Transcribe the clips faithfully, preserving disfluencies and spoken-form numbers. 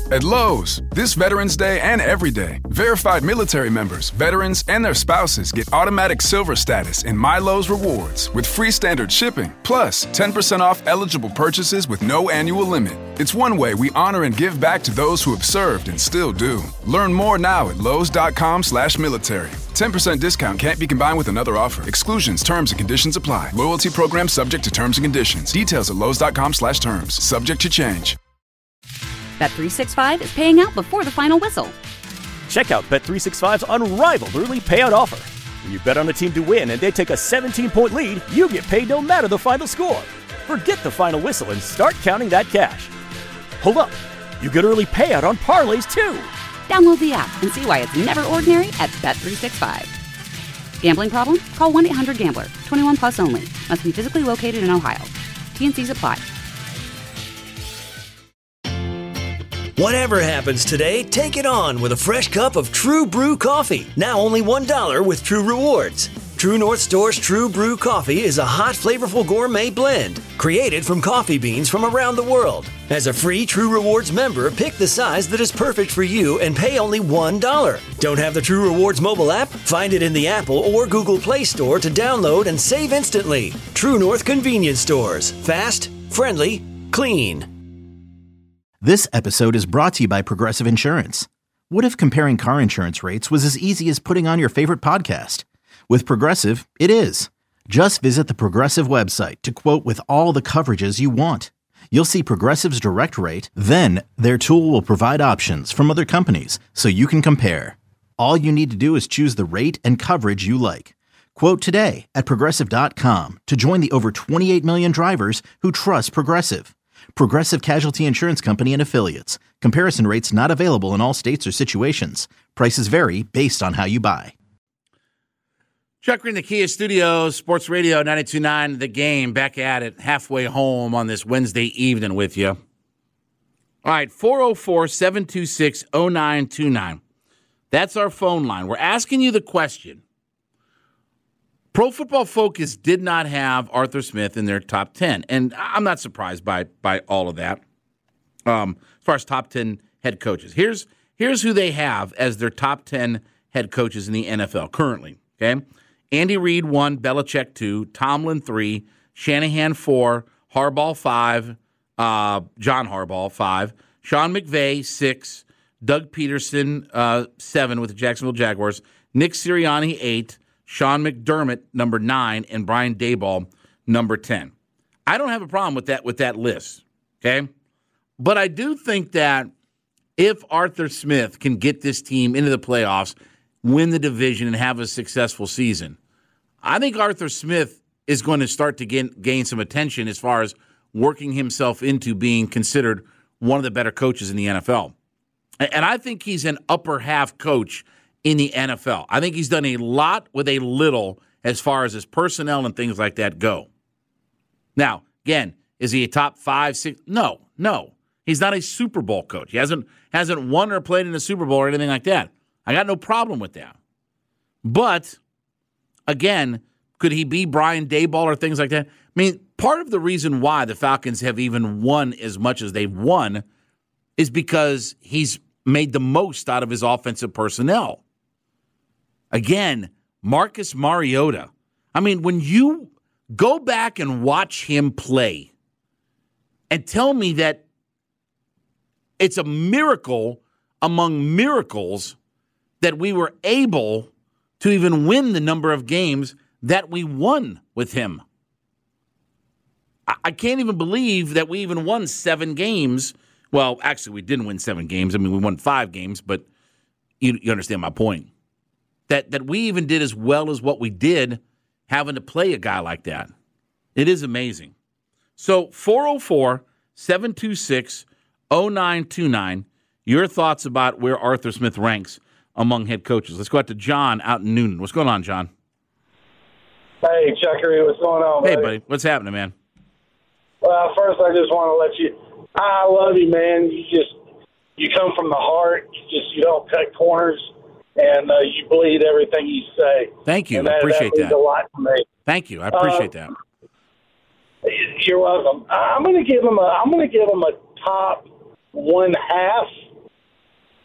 At Lowe's, this Veterans Day and every day, verified military members, veterans, and their spouses get automatic silver status in My Lowe's Rewards with free standard shipping, plus ten percent off eligible purchases with no annual limit. It's one way we honor and give back to those who have served and still do. Learn more now at lowes.com slash military. ten percent discount can't be combined with another offer. Exclusions, terms, and conditions apply. Loyalty program subject to terms and conditions. Details at lowes.com slash terms. Subject to change. Bet three sixty-five is paying out before the final whistle. Check out Bet three sixty-five's unrivaled early payout offer. When you bet on a team to win and they take a seventeen-point lead, you get paid no matter the final score. Forget the final whistle and start counting that cash. Hold up. You get early payout on parlays, too. Download the app and see why it's never ordinary at Bet three sixty-five. Gambling problem? Call one eight hundred gambler. twenty-one plus only. Must be physically located in Ohio. T and Cs apply. Whatever happens today, take it on with a fresh cup of True Brew coffee. Now only one dollar with True Rewards. True North Store's True Brew coffee is a hot, flavorful gourmet blend created from coffee beans from around the world. As a free True Rewards member, pick the size that is perfect for you and pay only one dollar. Don't have the True Rewards mobile app? Find it in the Apple or Google Play Store to download and save instantly. True North Convenience Stores. Fast, friendly, clean. This episode is brought to you by Progressive Insurance. What if comparing car insurance rates was as easy as putting on your favorite podcast? With Progressive, it is. Just visit the Progressive website to quote with all the coverages you want. You'll see Progressive's direct rate, then their tool will provide options from other companies so you can compare. All you need to do is choose the rate and coverage you like. Quote today at Progressive dot com to join the over twenty-eight million drivers who trust Progressive. Progressive Casualty Insurance Company and Affiliates. Comparison rates not available in all states or situations. Prices vary based on how you buy. Chuck Green, the Kia Studios, Sports Radio ninety-two point nine, The Game, back at it, halfway home on this Wednesday evening with you. All right, four oh four, seven two six, oh nine two nine. That's our phone line. We're asking you the question. Pro Football Focus did not have Arthur Smith in their top ten, and I'm not surprised by by all of that. Um, as far as top ten head coaches, here's here's who they have as their top ten head coaches in the N F L currently. Okay, Andy Reid one, Belichick two, Tomlin three, Shanahan four, Harbaugh five, uh, John Harbaugh five, Sean McVay six, Doug Peterson uh, seven with the Jacksonville Jaguars, Nick Sirianni eight. Sean McDermott, number nine, and Brian Daboll, number ten. I don't have a problem with that with that list, okay? But I do think that if Arthur Smith can get this team into the playoffs, win the division, and have a successful season, I think Arthur Smith is going to start to gain, gain some attention as far as working himself into being considered one of the better coaches in the N F L. And I think he's an upper half coach in the N F L. I think he's done a lot with a little as far as his personnel and things like that go. Now, again, is he a top five, six? No, no. He's not a Super Bowl coach. He hasn't hasn't won or played in a Super Bowl or anything like that. I got no problem with that. But, again, could he be Brian Daboll or things like that? I mean, part of the reason why the Falcons have even won as much as they've won is because he's made the most out of his offensive personnel. Again, Marcus Mariota. I mean, when you go back and watch him play and tell me that it's a miracle among miracles that we were able to even win the number of games that we won with him. I can't even believe that we even won seven games. Well, actually, we didn't win seven games. I mean, we won five games, but you, you understand my point. That that we even did as well as what we did having to play a guy like that. It is amazing. So four oh four, seven two six, oh nine two nine, your thoughts about where Arthur Smith ranks among head coaches. Let's go out to John out in Newton. What's going on, John? Hey, Chuckery, what's going on, buddy? Hey, buddy. What's happening, man? Well, first I just want to let you, I love you, man. You just, you come from the heart. You just, you don't cut corners. And uh, you bleed everything you say. Thank you. And I that, appreciate that. means that. a lot to me. Thank you. I appreciate uh, that. You're welcome. I'm going to give him a. I'm going to give him a top one half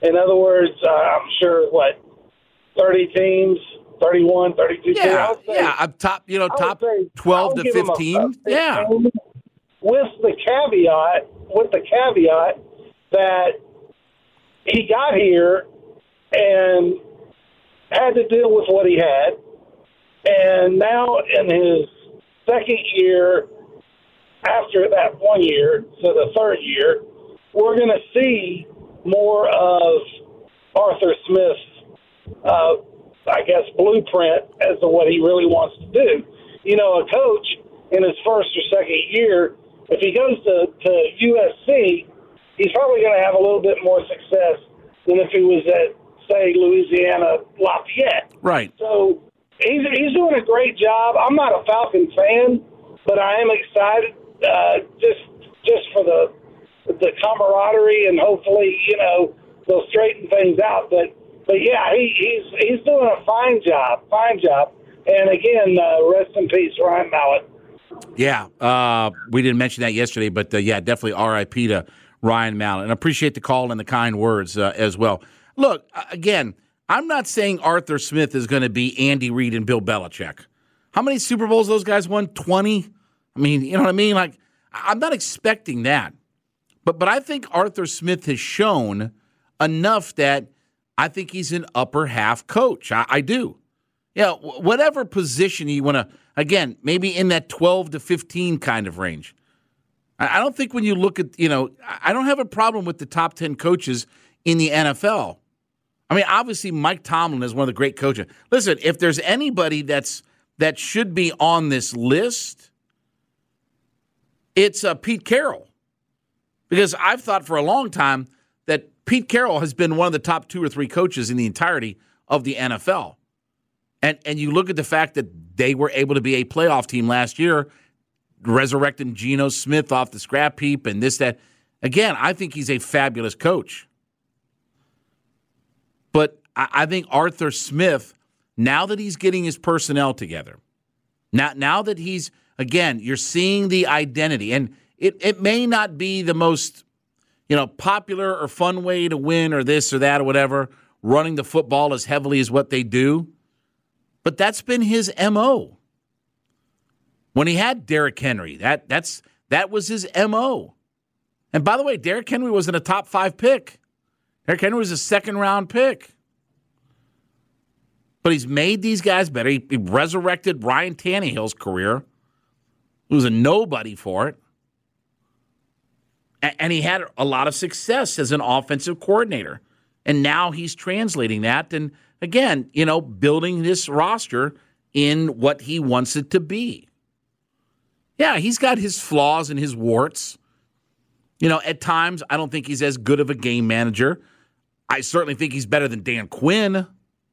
In other words, uh, I'm sure, what, thirty teams, thirty-one, thirty-two Yeah, teams? Say, yeah, up top, you know, I would top say- twelve I would to give 'em a- fifteen. a Yeah. fifteen, with the caveat, with the caveat that he got here and had to deal with what he had, and now in his second year, after that one year, so the third year, we're going to see more of Arthur Smith's, uh, I guess, blueprint as to what he really wants to do. You know, a coach in his first or second year, if he goes to, to U S C, he's probably going to have a little bit more success than if he was at, say, Louisiana Lafayette. Right. So he's, he's doing a great job. I'm not a Falcon fan, but I am excited uh, just just for the the camaraderie, and hopefully, you know, they'll straighten things out. But but yeah, he, he's he's doing a fine job, fine job. And again, uh, rest in peace, Ryan Mallett. Yeah, uh, we didn't mention that yesterday, but uh, yeah, definitely R I P to Ryan Mallett. And I appreciate the call and the kind words uh, as well. Look, again, I'm not saying Arthur Smith is going to be Andy Reid and Bill Belichick. How many Super Bowls those guys won? twenty? I mean, you know what I mean? Like, I'm not expecting that. But but I think Arthur Smith has shown enough that I think he's an upper half coach. I, I do. Yeah, you know, whatever position you want to, again, maybe in that twelve to fifteen kind of range. I, I don't think when you look at, you know, I don't have a problem with the top ten coaches in the N F L. I mean, obviously, Mike Tomlin is one of the great coaches. Listen, if there's anybody that's that should be on this list, it's uh, Pete Carroll. Because I've thought for a long time that Pete Carroll has been one of the top two or three coaches in the entirety of the N F L. And and you look at the fact that they were able to be a playoff team last year, resurrecting Geno Smith off the scrap heap and this, that. Again, I think he's a fabulous coach. But I, I think Arthur Smith, now that he's getting his personnel together, now, now that he's, again, you're seeing the identity, and it, it may not be the most, you know, popular or fun way to win or this or that or whatever, running the football as heavily as what they do, but that's been his M O. When he had Derrick Henry, that that's that was his M O. And by the way, Derrick Henry wasn't a top five pick. Derrick Henry was a second-round pick. But he's made these guys better. He, he resurrected Ryan Tannehill's career. He was a nobody for it. And, and he had a lot of success as an offensive coordinator. And now he's translating that and, again, you know, building this roster in what he wants it to be. Yeah, he's got his flaws and his warts. You know, at times, I don't think he's as good of a game manager. I certainly think he's better than Dan Quinn.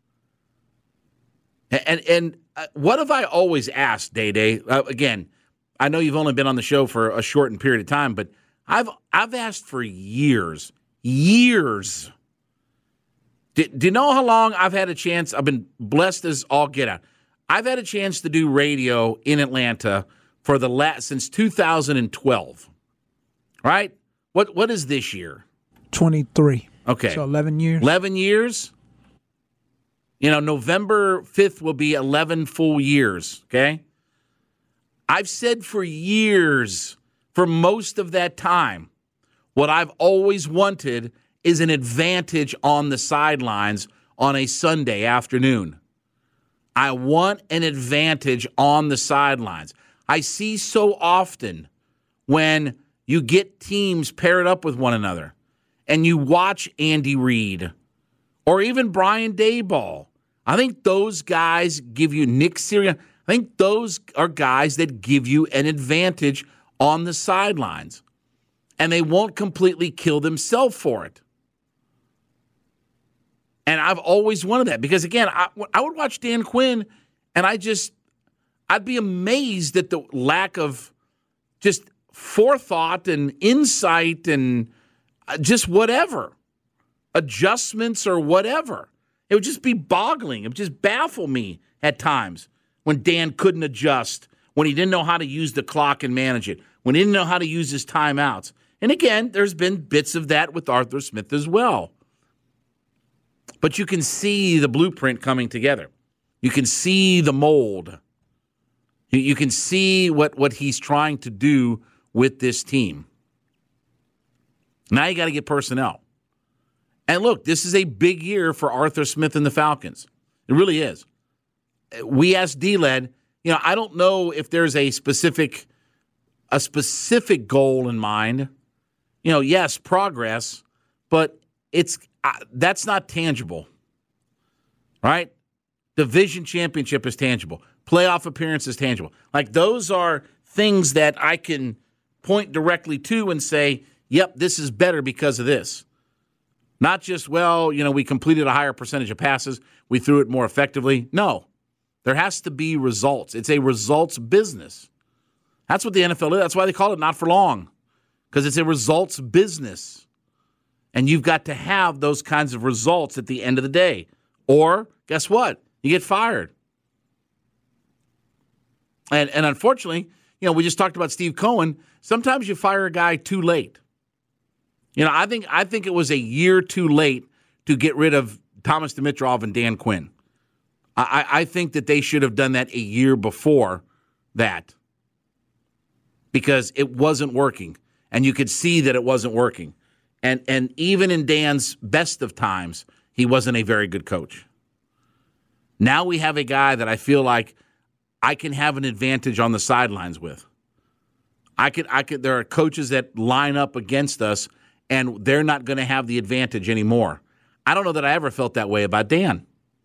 And and, and uh, what have I always asked, Day Day? Uh, again, I know you've only been on the show for a shortened period of time, but I've I've asked for years, years. Do, do you know how long I've had a chance? I've been blessed as all get out. I've had a chance to do radio in Atlanta for the last since two thousand twelve. Right? What what is this year? twenty-three. Okay. So eleven years. eleven years? You know, November fifth will be eleven full years, okay? I've said for years, for most of that time, what I've always wanted is an advantage on the sidelines on a Sunday afternoon. I want an advantage on the sidelines. I see so often when you get teams paired up with one another and you watch Andy Reid or even Brian Daboll. I think those guys give you Nick Sirianni. I think those are guys that give you an advantage on the sidelines, and they won't completely kill themselves for it. And I've always wanted that because, again, I, I would watch Dan Quinn, and I just, I'd be amazed at the lack of just forethought and insight and just whatever, adjustments or whatever. It would just be boggling. It would just baffle me at times when Dan couldn't adjust, when he didn't know how to use the clock and manage it, when he didn't know how to use his timeouts. And again, there's been bits of that with Arthur Smith as well. But you can see the blueprint coming together. You can see the mold. You, you can see what, what he's trying to do with this team. Now you got to get personnel. And look, this is a big year for Arthur Smith and the Falcons. It really is. We asked D-Led, you know, I don't know if there's a specific a specific goal in mind. You know, yes, progress, but it's uh, that's not tangible. Right? Division championship is tangible. Playoff appearance is tangible. Like, those are things that I can point directly to and say, yep, this is better because of this. Not just, well, you know, we completed a higher percentage of passes, we threw it more effectively. No. There has to be results. It's a results business. That's what the N F L is. That's why they call it not for long, because it's a results business. And you've got to have those kinds of results at the end of the day. Or, guess what? You get fired. And, and unfortunately, you know, we just talked about Steve Cohen. Sometimes you fire a guy too late. You know, I think I think it was a year too late to get rid of Thomas Dimitrov and Dan Quinn. I, I think that they should have done that a year before that, because it wasn't working, and you could see that it wasn't working. And and even in Dan's best of times, he wasn't a very good coach. Now we have a guy that I feel like I can have an advantage on the sidelines with. I could I could. There are coaches that line up against us, and they're not going to have the advantage anymore. I don't know that I ever felt that way about Dan.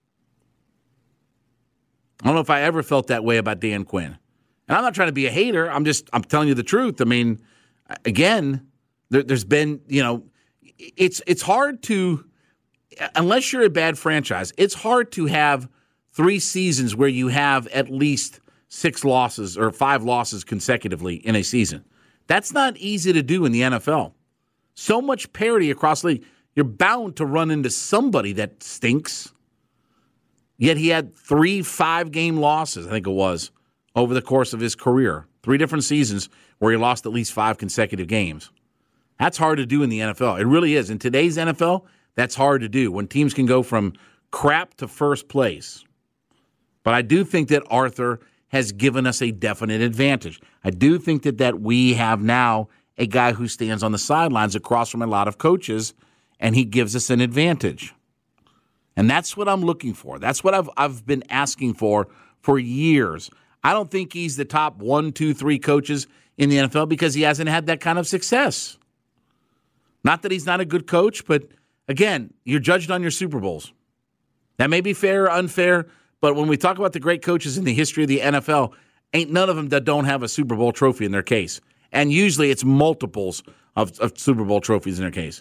I don't know if I ever felt that way about Dan Quinn. And I'm not trying to be a hater. I'm just, I'm telling you the truth. I mean, again, there, there's been, you know, it's it's hard to, unless you're a bad franchise, it's hard to have three seasons where you have at least six losses or five losses consecutively in a season. That's not easy to do in the N F L. So much parity across the league. You're bound to run into somebody that stinks. Yet he had three five-game losses, I think it was, over the course of his career. Three different seasons where he lost at least five consecutive games. That's hard to do in the N F L. It really is. In today's N F L, that's hard to do when teams can go from crap to first place. But I do think that Arthur has given us a definite advantage. I do think that, that we have now a guy who stands on the sidelines across from a lot of coaches, and he gives us an advantage. And that's what I'm looking for. That's what I've I've been asking for for years. I don't think he's the top one, two, three coaches in the N F L because he hasn't had that kind of success. Not that he's not a good coach, but again, you're judged on your Super Bowls. That may be fair or unfair, but when we talk about the great coaches in the history of the N F L, ain't none of them that don't have a Super Bowl trophy in their case. And usually it's multiples of, of Super Bowl trophies in their case.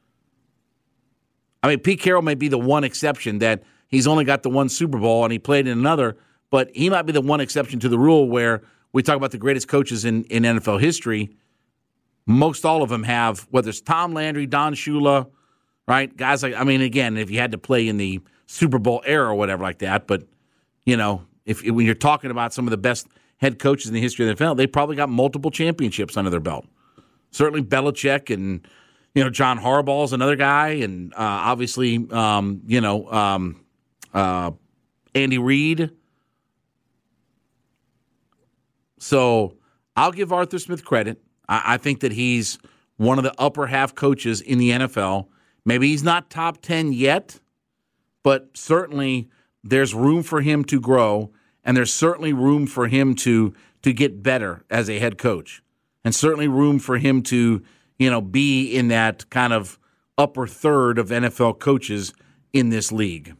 I mean, Pete Carroll may be the one exception that he's only got the one Super Bowl and he played in another, but he might be the one exception to the rule where we talk about the greatest coaches in, in N F L history. Most all of them have, whether it's Tom Landry, Don Shula, right? Guys like, I mean, again, if you had to play in the Super Bowl era or whatever like that, but, you know, if when you're talking about some of the best head coaches in the history of the N F L, they probably got multiple championships under their belt. Certainly Belichick and, you know, John Harbaugh's another guy, and uh, obviously, um, you know, um, uh, Andy Reid. So I'll give Arthur Smith credit. I, I think that he's one of the upper half coaches in the N F L. Maybe he's not top ten yet, but certainly there's room for him to grow, and there's certainly room for him to to get better as a head coach, and certainly room for him to, you know, be in that kind of upper third of N F L coaches in this league.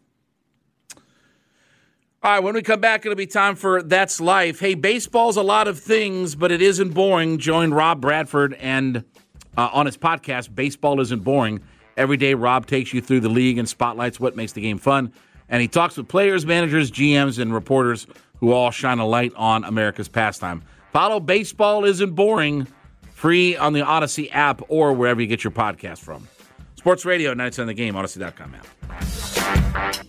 All right, when we come back, it'll be time for That's Life. Hey, baseball's a lot of things, but it isn't boring. Join Rob Bradford and uh, on his podcast, Baseball Isn't Boring. Every day, Rob takes you through the league and spotlights what makes the game fun. And he talks with players, managers, G Ms, and reporters who all shine a light on America's pastime. Follow Baseball Isn't Boring, free on the Odyssey app or wherever you get your podcast from. Sports Radio, ninety-seven on the Game, Odyssey dot com app.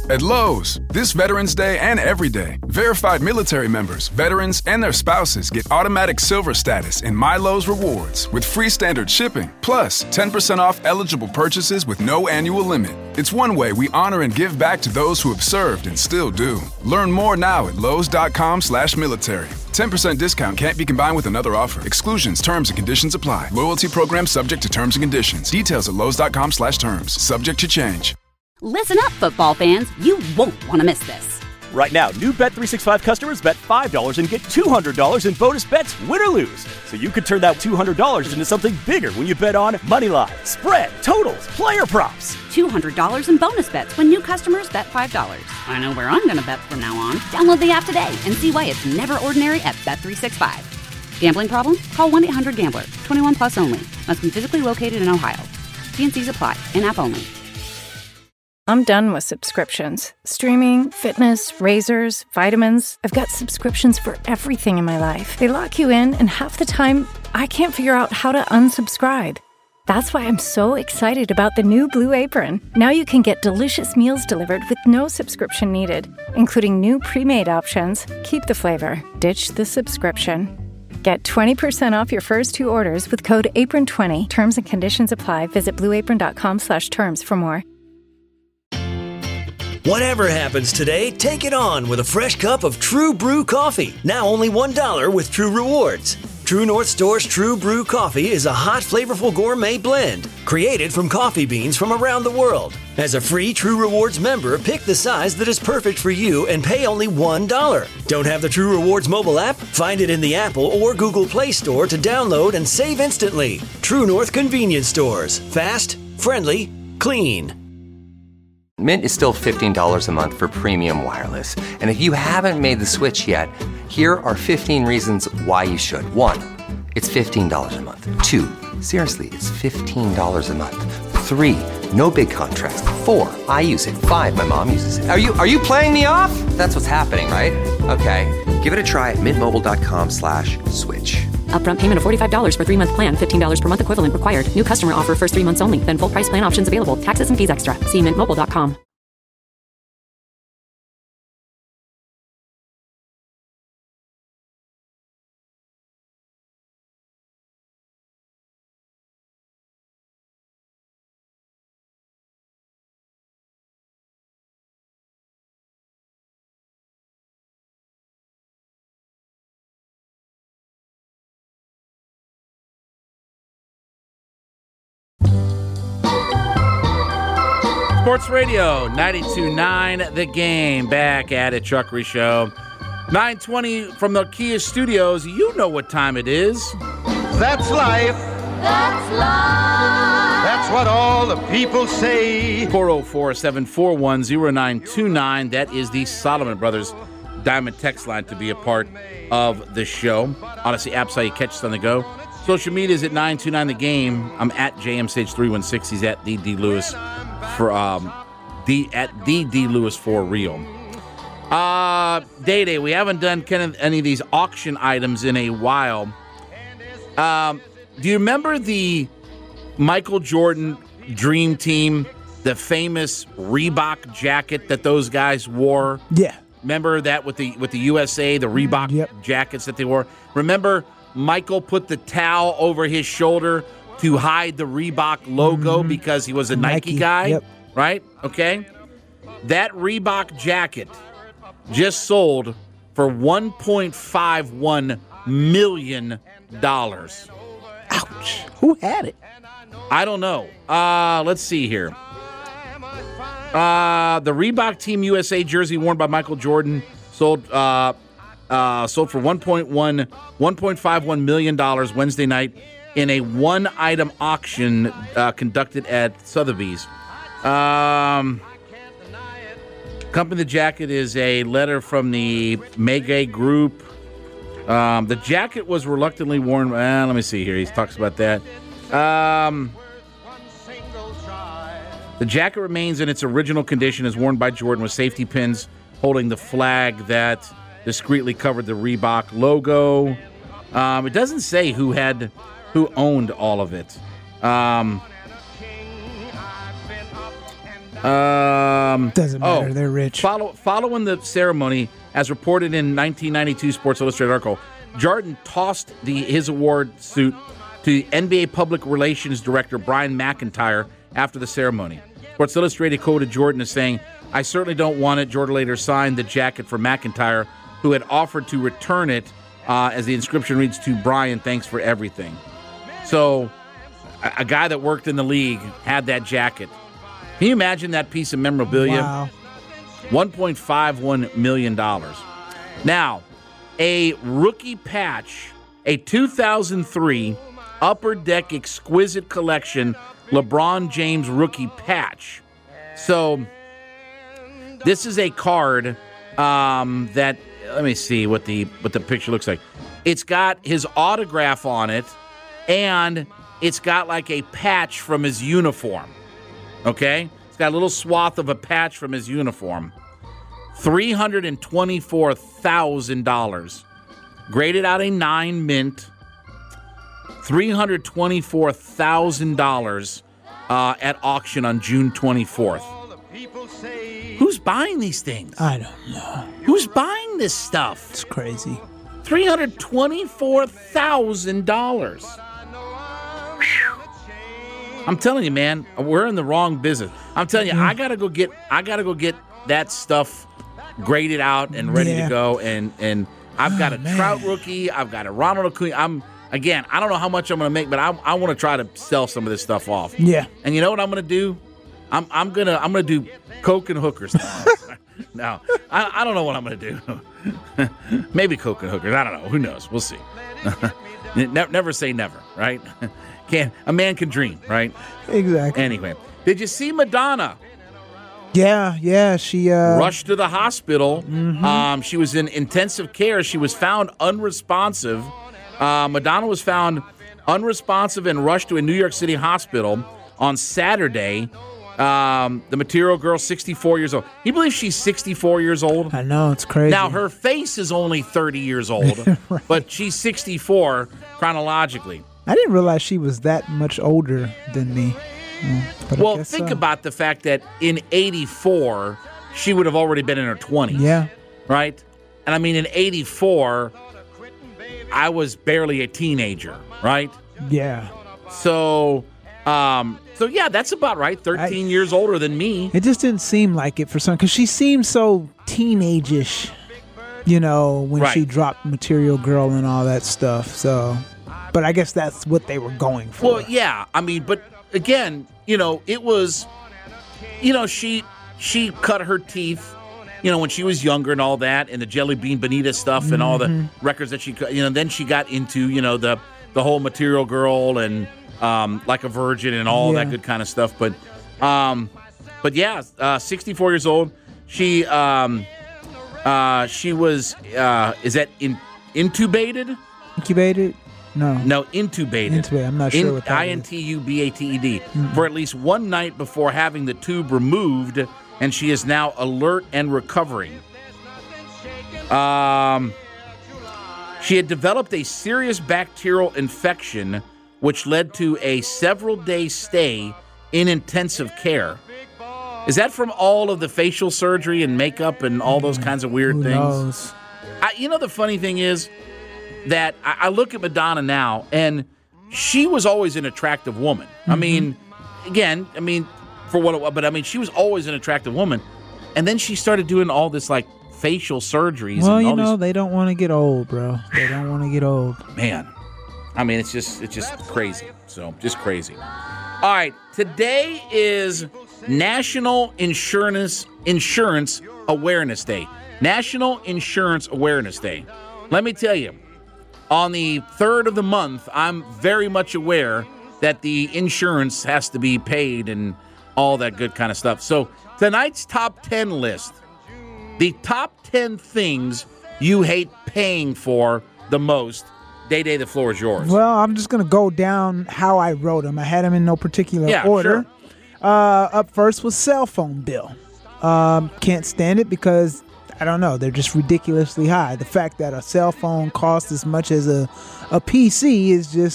At Lowe's, this Veterans Day and every day, verified military members, veterans, and their spouses get automatic silver status in My Lowe's Rewards with free standard shipping, plus ten percent off eligible purchases with no annual limit. It's one way we honor and give back to those who have served and still do. Learn more now at lowes.com slash military. ten percent discount can't be combined with another offer. Exclusions, terms, and conditions apply. Loyalty program subject to terms and conditions. Details at lowes.com slash terms. Subject to change. Listen up, football fans. You won't want to miss this. Right now, new Bet three sixty-five customers bet five dollars and get two hundred dollars in bonus bets, win or lose. So you could turn that two hundred dollars into something bigger when you bet on moneyline, spread, totals, player props. two hundred dollars in bonus bets when new customers bet five dollars. I know where I'm going to bet from now on. Download the app today and see why it's never ordinary at Bet three sixty-five. Gambling problem? Call one eight hundred gambler. twenty-one plus only. Must be physically located in Ohio. T and C's apply. In-app only. I'm done with subscriptions. Streaming, fitness, razors, vitamins. I've got subscriptions for everything in my life. They lock you in, and half the time, I can't figure out how to unsubscribe. That's why I'm so excited about the new Blue Apron. Now you can get delicious meals delivered with no subscription needed, including new pre-made options. Keep the flavor, ditch the subscription. Get twenty percent off your first two orders with code apron twenty. Terms and conditions apply. Visit blueapron.com slash terms for more. Whatever happens today, take it on with a fresh cup of True Brew coffee. Now only one dollar with True Rewards. True North Store's True Brew coffee is a hot, flavorful gourmet blend created from coffee beans from around the world. As a free True Rewards member, pick the size that is perfect for you and pay only one dollar. Don't have the True Rewards mobile app? Find it in the Apple or Google Play Store to download and save instantly. True North Convenience Stores. Fast, friendly, clean. Mint is still fifteen dollars a month for premium wireless. And if you haven't made the switch yet, here are fifteen reasons why you should. One, it's fifteen dollars a month. Two, seriously, it's fifteen dollars a month. Three, no big contrast. Four, I use it. Five, my mom uses it. Are you are you playing me off? That's what's happening, right? Okay, give it a try at mintmobile.com slash switch. Upfront payment of forty-five dollars for three-month plan, fifteen dollars per month equivalent required. New customer offer first three months only. Then full price plan options available. Taxes and fees extra. See mint mobile dot com. Sports Radio ninety-two point nine The Game, back at it. Chuckery Show. nine twenty from the Kia Studios. You know what time it is. That's life. That's life. That's what all the people say. four oh four, seven four one, oh nine two nine. That is the Solomon Brothers Diamond text line to be a part of the show. Odyssey app's how you catch us on the go. Social media is at nine two nine The Game. I'm at J M Sage three one six. He's at D D Lewis. For um, D at D D Lewis for real. Uh, Day Day, we haven't done kind of any of these auction items in a while. Um, do you remember the Michael Jordan Dream Team, the famous Reebok jacket that those guys wore? Yeah. Remember that with the with the U S A, the Reebok yep. jackets that they wore? Remember Michael put the towel over his shoulder to hide the Reebok logo mm-hmm. because he was a Nike, Nike guy, yep. right? Okay. That Reebok jacket just sold for one point five one million dollars. Ouch. Who had it? I don't know. Uh, let's see here. Uh, the Reebok Team U S A jersey worn by Michael Jordan sold uh, uh, sold for one point one, one point five one million dollars Wednesday night in a one-item auction uh, conducted at Sotheby's. Um, company the jacket is a letter from the Megay Group. Um, the jacket was reluctantly worn. Uh, let me see here. He talks about that. Um, the jacket remains in its original condition as worn by Jordan with safety pins holding the flag that discreetly covered the Reebok logo. Um, it doesn't say who had... who owned all of it. Um, Um, Doesn't matter. Oh, They're rich. Follow, following the ceremony, as reported in nineteen ninety-two Sports Illustrated article, Jordan tossed the his award suit to N B A Public Relations Director Brian McIntyre after the ceremony. Sports Illustrated quoted Jordan as saying, "I certainly don't want it." Jordan later signed the jacket for McIntyre, who had offered to return it, uh, as the inscription reads, "To Brian, thanks for everything." So, a, a guy that worked in the league had that jacket. Can you imagine that piece of memorabilia? Wow. one point five one million dollars. Now, a rookie patch, a two thousand three Upper Deck Exquisite Collection LeBron James rookie patch. So, this is a card um, that, let me see what the what the picture looks like. It's got his autograph on it, and it's got like a patch from his uniform. Okay? It's got a little swath of a patch from his uniform. three hundred twenty-four thousand dollars. Graded out a nine mint. three hundred twenty-four thousand dollars uh, at auction on June twenty-fourth. Who's buying these things? I don't know. Who's buying this stuff? It's crazy. three hundred twenty-four thousand dollars. I'm telling you, man, we're in the wrong business. I'm telling you, I gotta go get I gotta go get that stuff graded out and ready Yeah. to go. And and I've got Oh, a man. Trout rookie. I've got a Ronald Acuna. I'm again. I don't know how much I'm gonna make, but I I want to try to sell some of this stuff off. Yeah. And you know what I'm gonna do? I'm I'm gonna I'm gonna do coke and hookers. No, I I don't know what I'm gonna do. Maybe coke and hookers. I don't know. Who knows? We'll see. never, never say never, right? Can a man can dream, right? Exactly. Anyway, did you see Madonna? Yeah, yeah. She uh, rushed to the hospital. Mm-hmm. Um, she was in intensive care. She was found unresponsive. Uh, Madonna was found unresponsive and rushed to a New York City hospital on Saturday. Um, the Material Girl, sixty-four years old. You believe she's sixty-four years old? I know, it's crazy. Now, her face is only thirty years old, right. But she's sixty-four chronologically. I didn't realize she was that much older than me. Mm, but I Well, guess think so. about the fact that in eighty-four, she would have already been in her twenties. Yeah. Right? And I mean, in eighty-four, I was barely a teenager, right? Yeah. So, um, so yeah, that's about right. thirteen I, years older than me. It just didn't seem like it for some, because she seemed so teenage-ish, you know, when right. she dropped Material Girl and all that stuff. So, but I guess that's what they were going for. Well, yeah. I mean, but again, you know, it was, you know, she she cut her teeth, you know, when she was younger and all that, and the Jelly Bean Bonita stuff and mm-hmm. all the records that she, you know, then she got into, you know, the the whole Material Girl and um, Like a Virgin and all yeah. that good kind of stuff. But, um, but yeah, uh, sixty-four years old. She um, uh, she was uh, is that in, intubated? Incubated. No. No, intubated. Intubated. I'm not sure in, what that I N T U B A T E D. Mm-hmm. For at least one night before having the tube removed, and she is now alert and recovering. Um, she had developed a serious bacterial infection, which led to a several-day stay in intensive care. Is that from all of the facial surgery and makeup and all those kinds of weird Who things? knows? I, you know, the funny thing is that I, I look at Madonna now, and she was always an attractive woman. Mm-hmm. I mean, again, I mean, for what it was, but I mean, she was always an attractive woman. And then she started doing all this, like, facial surgeries. Well, and all you know, these... they don't want to get old, bro. They don't want to get old. Man. I mean, it's just it's just crazy. So, just crazy. All right, today is National Insurance Insurance Awareness Day. National Insurance Awareness Day. Let me tell you, on the third of the month, I'm very much aware that the insurance has to be paid and all that good kind of stuff. So tonight's top ten list, the top ten things you hate paying for the most. Day-Day, the floor is yours. Well, I'm just going to go down how I wrote them. I had them in no particular yeah, order. Sure. Uh, up first was cell phone bill. Um, can't stand it because, I don't know, they're just ridiculously high. The fact that a cell phone costs as much as a, a P C is just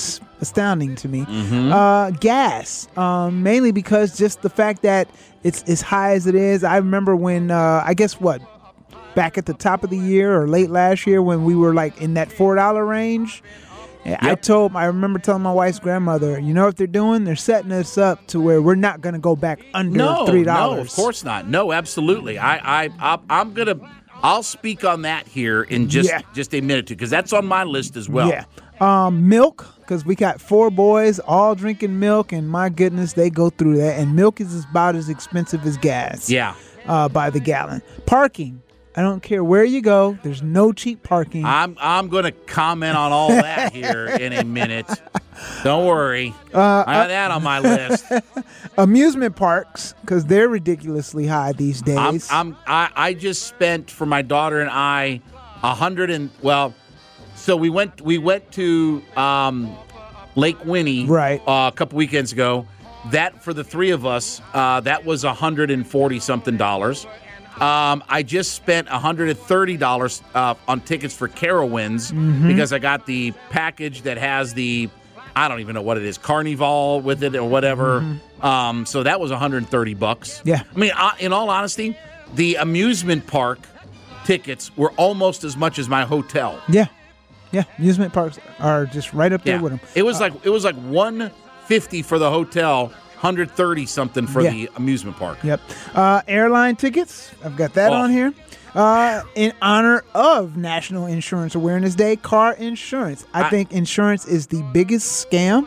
astounding to me. Mm-hmm. Uh, gas, um, mainly because just the fact that it's as high as it is. I remember when, uh, I guess what, back at the top of the year or late last year when we were like in that four dollar range. Yep. I told, I remember telling my wife's grandmother, you know what they're doing? They're setting us up to where we're not going to go back under no, three dollars. No, of course not. No, absolutely. I, I, I I'm gonna, I'll speak on that here in just yeah. just a minute because that's on my list as well. Yeah. Um, milk, because we got four boys all drinking milk, and my goodness, they go through that. And milk is about as expensive as gas. Yeah. Uh, by the gallon. Parking. I don't care where you go. There's no cheap parking. I'm I'm going to comment on all that here in a minute. Don't worry. Uh, I have that on my list. Amusement parks, because they're ridiculously high these days. I'm, I'm I I just spent for my daughter and I a hundred and well, so we went we went to um, Lake Winnie right uh, a couple weekends ago. That for the three of us, uh, that was a hundred and forty something dollars. Um, I just spent one hundred thirty dollars uh, on tickets for Carowinds Mhm. because I got the package that has the, I don't even know what it is, Carnival with it or whatever. Mhm. Um, so that was one hundred thirty bucks. Yeah. I mean, uh, in all honesty, the amusement park tickets were almost as much as my hotel. Yeah. Yeah. Amusement parks are just right up there Yeah. with them. It was like it was like one fifty for the hotel, one hundred thirty something for Yeah. the amusement park. Yep. Uh, airline tickets. I've got that Oh. on here. Uh, in honor of National Insurance Awareness Day, car insurance. I, I- think insurance is the biggest scam.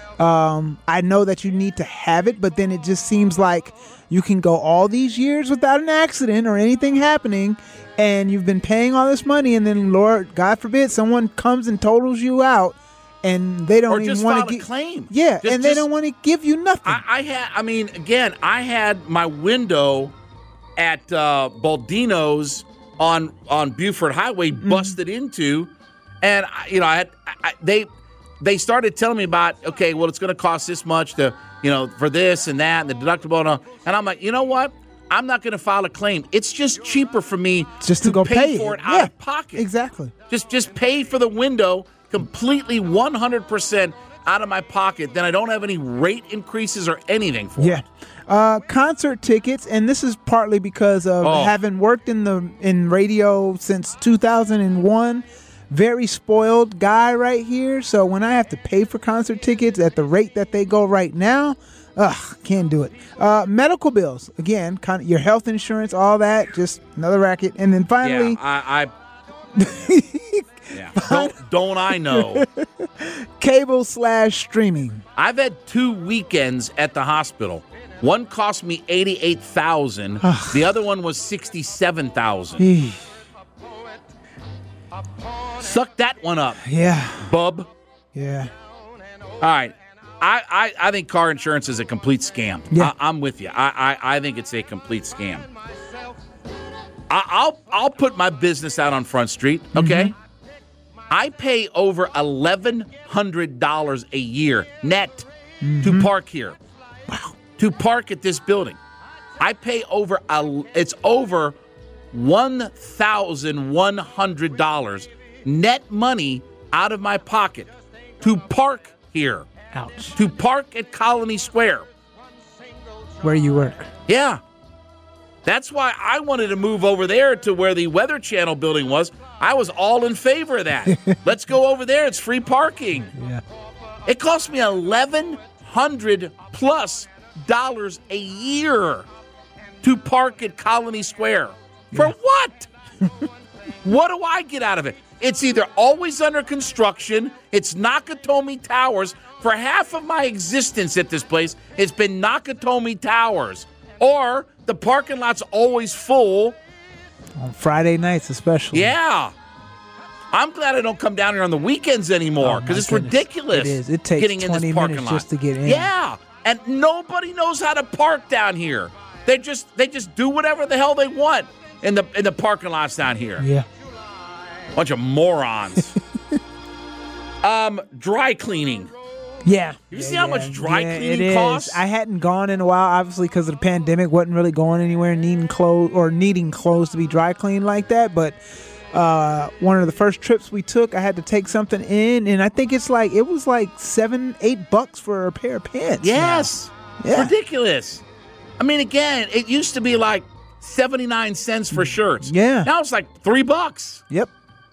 Um, I know that you need to have it, but then it just seems like you can go all these years without an accident or anything happening, and you've been paying all this money, and then, Lord, God forbid, someone comes and totals you out, and they don't Or even just want file to a claim. Yeah, Just- and they just- don't want to give you nothing. I, I had, I mean, again, I had my window at uh, Baldino's on on Buford Highway Mm-hmm. busted into, and I, you know, I had I, they they started telling me about okay, well, it's going to cost this much to you know for this and that and the deductible and all, and I'm like, you know what? I'm not going to file a claim. It's just cheaper for me just to, go pay, pay for it, it out yeah, of pocket. Exactly. Just just pay for the window completely one hundred percent out of my pocket. Then I don't have any rate increases or anything for Yeah. it. Uh, concert tickets, and this is partly because of Oh. having worked in the in radio since two thousand one. Very spoiled guy right here. So when I have to pay for concert tickets at the rate that they go right now, ugh, can't do it. Uh, medical bills, again, kind of your health insurance, all that, just another racket. And then finally, yeah, I, I yeah. don't, don't I know? cable slash streaming. I've had two weekends at the hospital. One cost me eighty-eight thousand dollars. The other one was sixty-seven thousand dollars. Suck that one up. Yeah. Bub. Yeah. All right. I, I, I think car insurance is a complete scam. Yeah. I, I'm with you. I, I, I think it's a complete scam. I, I'll I'll put my business out on Front Street, okay? Mm-hmm. I pay over eleven hundred dollars a year net Mm-hmm. to park here. Wow. To park at this building. I pay over, a, it's over one thousand one hundred dollars net money out of my pocket to park here. Ouch. To park at Colony Square. Where you work. Yeah. That's why I wanted to move over there to where the Weather Channel building was. I was all in favor of that. Let's go over there. It's free parking. Yeah. It cost me eleven hundred plus dollars a year to park at Colony Square. For Yeah. what? What do I get out of it? It's either always under construction, it's Nakatomi Towers. For half of my existence at this place, it's been Nakatomi Towers. Or the parking lot's always full. On Friday nights especially. Yeah. I'm glad I don't come down here on the weekends anymore because Oh, my it's goodness. ridiculous. It is. It takes getting in twenty this parking minutes lot. just to get in. Yeah. And nobody knows how to park down here. They just they just do whatever the hell they want in the in the parking lots down here. Yeah. Bunch of morons. um, dry cleaning. Yeah. You yeah, see how yeah. much dry yeah, cleaning it is. costs? I hadn't gone in a while, obviously, because of the pandemic. Wasn't really going anywhere, needing clothes or needing clothes to be dry cleaned like that. But uh, one of the first trips we took, I had to take something in, and I think it's like it was like seven, eight bucks for a pair of pants. Yes, yeah. Ridiculous. I mean, again, it used to be like seventy-nine cents for shirts. Yeah, now it's like three bucks. Yep.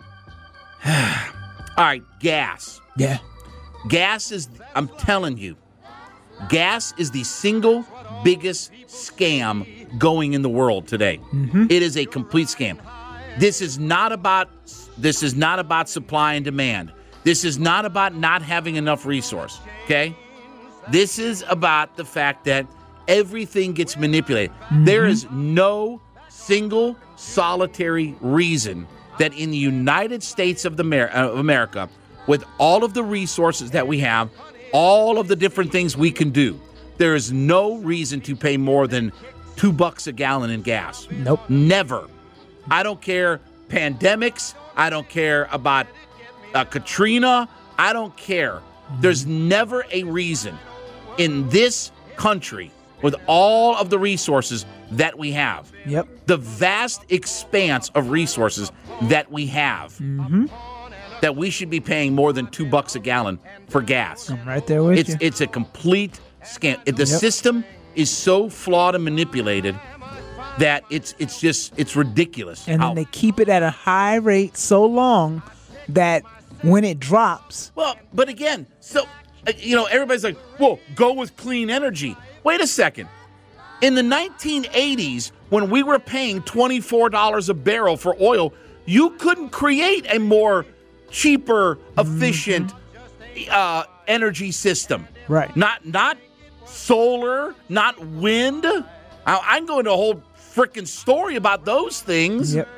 All right, gas. Yeah, gas is. I'm telling you, gas is the single biggest scam going in the world today. Mm-hmm. It is a complete scam. This is not about this is not about supply and demand. This is not about not having enough resource, okay? This is about the fact that everything gets manipulated. Mm-hmm. There is no single solitary reason that in the United States of, the Mer- of America, with all of the resources that we have, all of the different things we can do, there is no reason to pay more than two bucks a gallon in gas. Nope. Never. I don't care pandemics. I don't care about uh, Katrina. I don't care. Mm-hmm. There's never a reason in this country with all of the resources that we have. Yep. The vast expanse of resources that we have. Mm-hmm. That we should be paying more than two bucks a gallon for gas. I'm right there with it's, you. It's a complete scam. The Yep. system is so flawed and manipulated that it's it's just it's ridiculous. And How- then they keep it at a high rate so long that when it drops, well, but again, so uh, you know, everybody's like, "Well, go with clean energy." Wait a second. In the nineteen eighties, when we were paying twenty-four dollars a barrel for oil, you couldn't create a more cheaper, efficient mm-hmm. uh, energy system. Right. Not not solar, not wind. I, I can go into a whole freaking story about those things. Yep.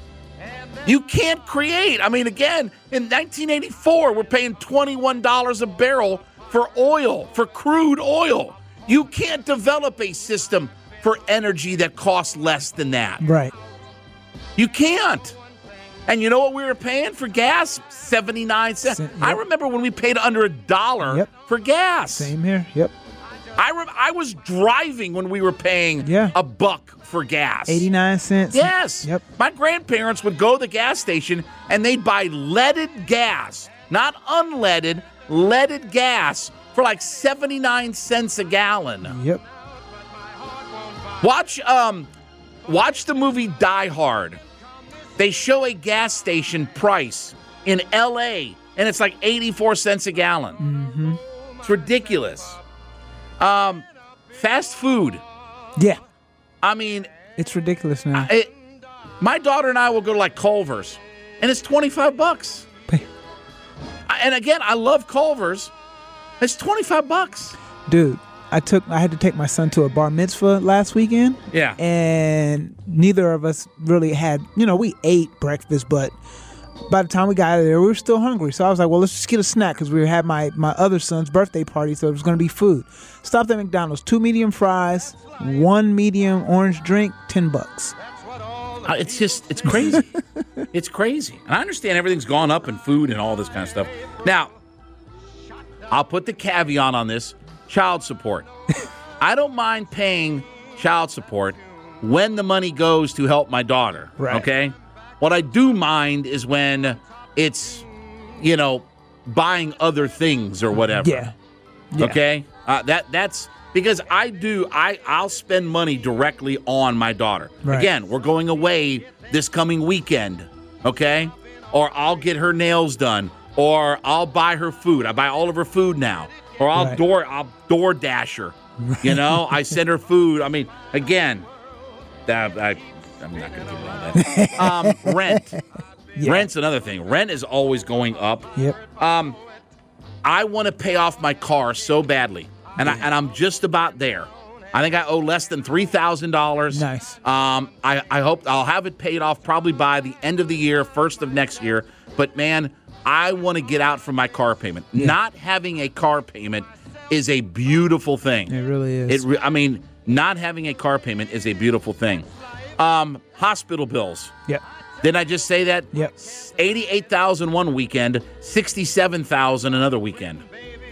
You can't create. I mean, again, in nineteen eighty-four, we're paying twenty-one dollars a barrel for oil, for crude oil. You can't develop a system for energy that costs less than that. Right. You can't. And you know what we were paying for gas? seventy-nine cents. Yep. I remember when we paid under a dollar Yep. for gas. Same here. Yep. I rem- I was driving when we were paying Yeah. a buck for gas. eighty-nine cents. Yes. Yep. My grandparents would go to the gas station and they'd buy leaded gas, not unleaded, leaded gas for like seventy-nine cents a gallon. Yep. Watch um watch the movie Die Hard. They show a gas station price in L A and it's like eighty-four cents a gallon. Mm-hmm. It's ridiculous. Um fast food. Yeah. I mean, It's ridiculous now. it, my daughter and I will go to like Culver's and it's twenty-five bucks. And again, I love Culver's. It's twenty-five bucks. Dude, I took I had to take my son to a bar mitzvah last weekend. Yeah. And neither of us really had, you know, we ate breakfast, but by the time we got out of there, we were still hungry. So I was like, well, let's just get a snack because we had my, my other son's birthday party, so it was going to be food. Stopped at McDonald's, two medium fries, one medium orange drink, ten bucks. Uh, It's just, it's crazy. It's crazy. And I understand everything's gone up in food and all this kind of stuff. Now, I'll put the caveat on this, child support. I don't mind paying child support when the money goes to help my daughter, Right. okay? What I do mind is when it's, you know, buying other things or whatever. Yeah. Yeah. Okay? Uh, that that's because I do I I'll spend money directly on my daughter. Right. Again, we're going away this coming weekend, okay? Or I'll get her nails done, or I'll buy her food. I buy all of her food now. Or I'll Right. door I'll door dash her. You know, I send her food. I mean, again, that I I'm not going to get into all that. Um, rent. Yeah. Rent's another thing. Rent is always going up. Yep. Um, I want to pay off my car so badly, and I and I'm just about there. I think I owe less than three thousand dollars. Nice. Um, I I hope I'll have it paid off probably by the end of the year, first of next year. But man, I want to get out from my car payment. Yeah. Not having a car payment is a beautiful thing. It really is. It. Re- I mean, not having a car payment is a beautiful thing. Um, hospital bills. Yep. Didn't I just say that? Yep. eighty-eight thousand one weekend, sixty-seven thousand another weekend.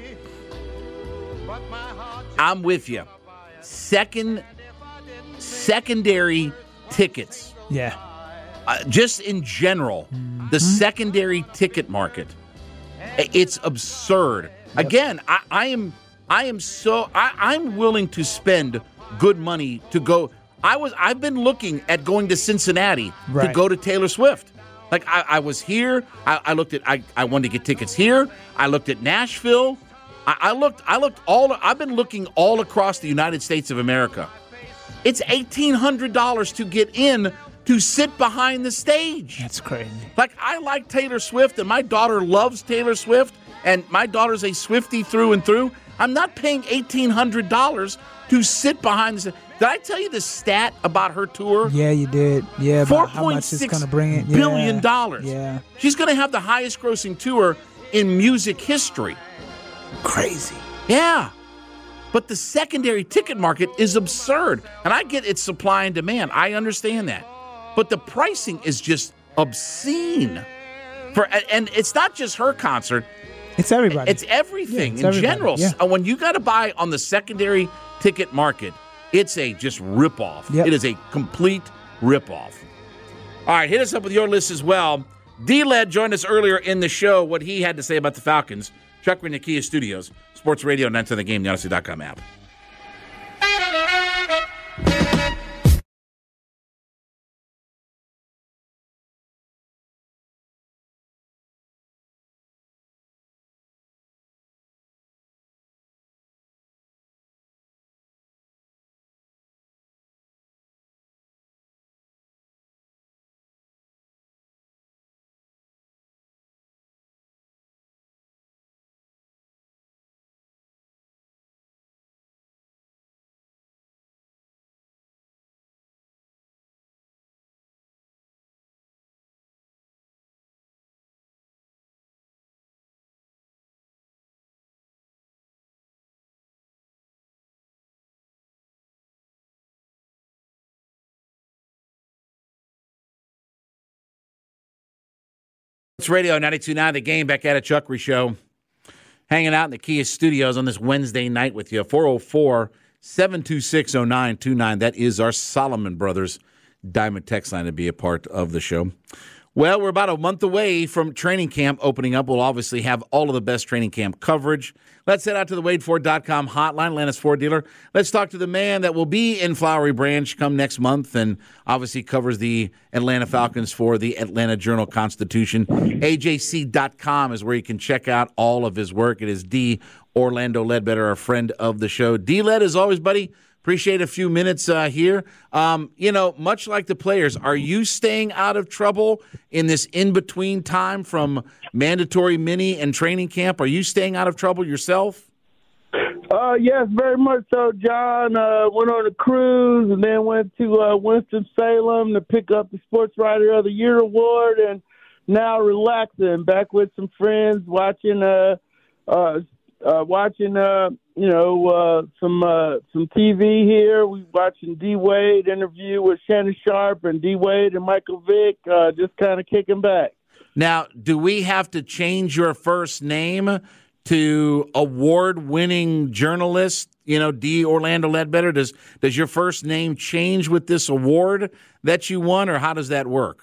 I'm with you. Second, secondary tickets. Yeah. uh, just in general, mm-hmm. the secondary ticket market, it's absurd. Yep. Again, I, I am I am so I, I'm willing to spend good money to go. I was I've been looking at going to Cincinnati right. to go to Taylor Swift. Like I, I was here. I, I looked at. I, I wanted to get tickets here. I looked at Nashville. I, I looked. I looked all. I've been looking all across the United States of America. It's eighteen hundred dollars to get in to sit behind the stage. That's crazy. Like I like Taylor Swift, and my daughter loves Taylor Swift, and my daughter's a Swiftie through and through. I'm not paying eighteen hundred dollars to sit behind the stage. Did I tell you the stat about her tour? Yeah, you did. Yeah, about how much it's going to bring it. four point six billion dollars. Yeah. She's going to have the highest grossing tour in music history. Crazy. Yeah. But the secondary ticket market is absurd. And I get it's supply and demand. I understand that. But the pricing is just obscene. For And it's not just her concert. It's everybody. It's everything yeah, it's in everybody. general. Yeah. When you got to buy on the secondary ticket market, it's a just ripoff. Yep. It is a complete ripoff. All right, hit us up with your list as well. D-Led joined us earlier in the show, what he had to say about the Falcons. Chuck Green, Kia Studios, Sports Radio, nine ten The Game, the Odyssey dot com app. It's Radio ninety-two point nine, The Game, back at it, Chuck Green Show. Hanging out in the Kia Studios on this Wednesday night with you. four oh four, seven two six, oh nine two nine. That is our Solomon Brothers Diamond text line to be a part of the show. Well, we're about a month away from training camp opening up. We'll obviously have all of the best training camp coverage. Let's head out to the Wade Ford dot com hotline, Atlanta's Ford dealer. Let's talk to the man that will be in Flowery Branch come next month and obviously covers the Atlanta Falcons for the Atlanta Journal-Constitution. A J C dot com is where you can check out all of his work. It is D. Orlando Ledbetter, a friend of the show. D-Led, as always, buddy, appreciate a few minutes uh, here. Um, you know, much like the players, are you staying out of trouble in this in-between time from mandatory mini and training camp? Are you staying out of trouble yourself? Uh, yes, very much so, John. Uh, went on a cruise and then went to uh, Winston-Salem to pick up the Sports Writer of the Year award, and now relaxing, back with some friends, watching uh, uh, uh, watching uh, you know uh, some uh, some T V here. We watching D Wade interview with Shannon Sharp and D Wade and Michael Vick, uh, just kind of kicking back. Now, do we have to change your first name to award-winning journalist, you know, D. Orlando Ledbetter? Does does your first name change with this award that you won, or how does that work?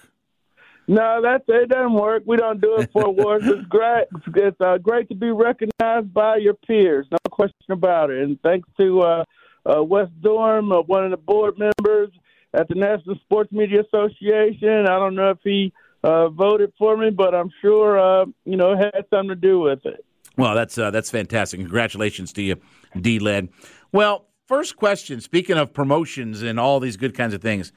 No, that's it. Doesn't work. We don't do it for awards. It's great. It's uh, great to be recognized by your peers. No question about it. And thanks to uh, uh, Wes Dorm, uh, one of the board members at the National Sports Media Association. I don't know if he uh, voted for me, but I'm sure uh, you know it had something to do with it. Well, that's uh, that's fantastic. Congratulations to you, D-Led. Well, first question, speaking of promotions and all these good kinds of things,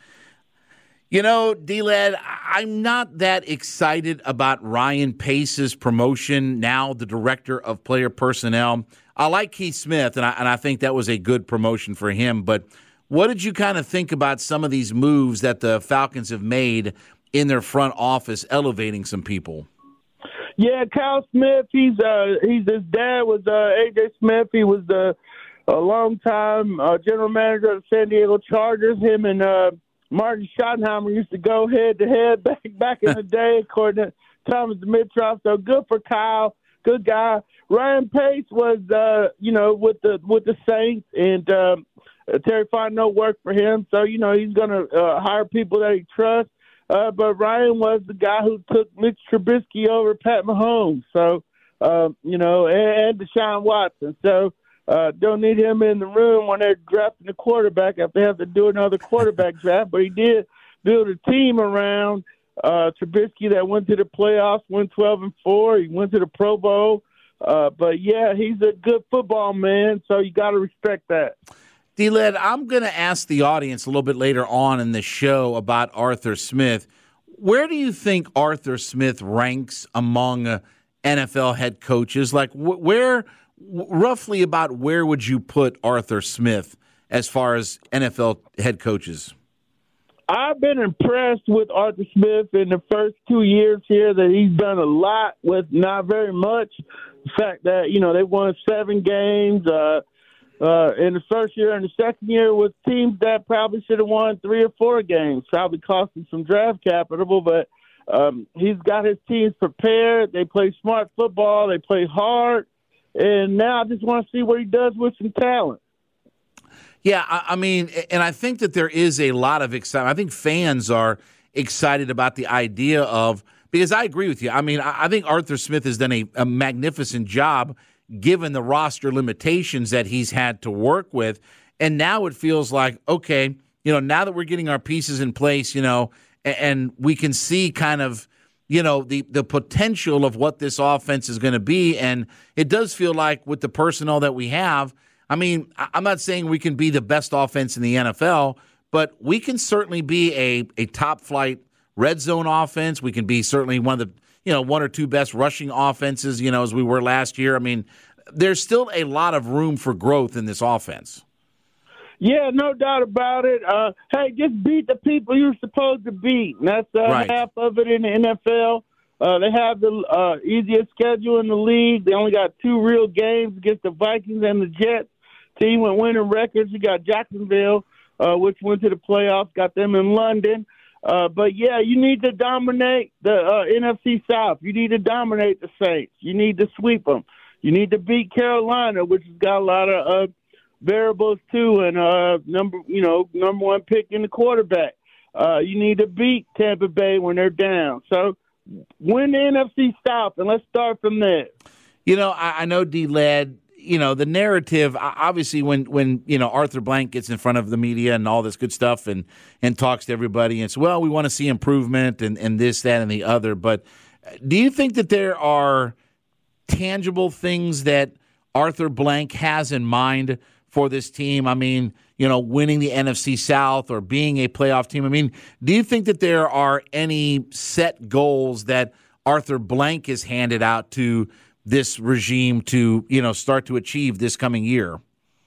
you know, D-Led, I'm not that excited about Ryan Pace's promotion, now the director of player personnel. I like Keith Smith, and I, and I think that was a good promotion for him. But what did you kind of think about some of these moves that the Falcons have made in their front office, elevating some people? Yeah, Kyle Smith. He's uh, he's his dad was uh, A J Smith. He was the a long time uh, general manager of the San Diego Chargers. Him and uh, Martin Schottenheimer used to go head to head back back in the day, according to Thomas Dimitroff. So good for Kyle, good guy. Ryan Pace was uh, you know with the with the Saints, and um, Terry Fontenot worked for him. So you know he's going to uh, hire people that he trusts. uh, but Ryan was the guy who took Mitch Trubisky over Pat Mahomes. So, uh, you know, and, and Deshaun Watson. So, uh, don't need him in the room when they're drafting the quarterback if they have to do another quarterback draft. But he did build a team around uh, Trubisky that went to the playoffs, went twelve and four. He went to the Pro Bowl. Uh, but, yeah, he's a good football man, so you got to respect that. D-Led, I'm going to ask the audience a little bit later on in the show about Arthur Smith. Where do you think Arthur Smith ranks among uh, N F L head coaches? Like, wh- where, w- roughly about where would you put Arthur Smith as far as N F L head coaches? I've been impressed with Arthur Smith in the first two years here that he's done a lot with not very much. The fact that, you know, they won seven games uh, uh, in the first year and the second year with teams that probably should have won three or four games, probably costing some draft capital. But um, he's got his teams prepared. They play smart football. They play hard. And now I just want to see what he does with some talent. Yeah, I, I mean, and I think that there is a lot of excitement. I think fans are excited about the idea of, because I agree with you. I mean, I, I think Arthur Smith has done a, a magnificent job given the roster limitations that he's had to work with. And now it feels like, okay, you know, now that we're getting our pieces in place, you know, and, and we can see kind of, you know, the, the potential of what this offense is going to be. And it does feel like with the personnel that we have, I mean, I'm not saying we can be the best offense in the N F L, but we can certainly be a, a top-flight red zone offense. We can be certainly one of the, you know, one or two best rushing offenses, you know, as we were last year. I mean, there's still a lot of room for growth in this offense. Yeah, no doubt about it. Uh, hey, just beat the people you're supposed to beat. And that's uh, Right. half of it in the N F L. Uh, they have the uh, easiest schedule in the league. They only got two real games against the Vikings and the Jets. Team with winning records. You got Jacksonville, uh, which went to the playoffs, got them in London. Uh, but, yeah, you need to dominate the uh, N F C South. You need to dominate the Saints. You need to sweep them. You need to beat Carolina, which has got a lot of uh, variables, too, and uh, number, you know, number one pick in the quarterback. Uh, you need to beat Tampa Bay when they're down. So win the N F C South, and let's start from there. You know, I, I know D-Led, you know, the narrative, obviously when, when, you know, Arthur Blank gets in front of the media and all this good stuff and, and talks to everybody, and it's, well, we want to see improvement and, and this, that, and the other. But do you think that there are tangible things that Arthur Blank has in mind for this team? I mean, you know, winning the N F C South or being a playoff team. I mean, do you think that there are any set goals that Arthur Blank has handed out to this regime to, you know, start to achieve this coming year?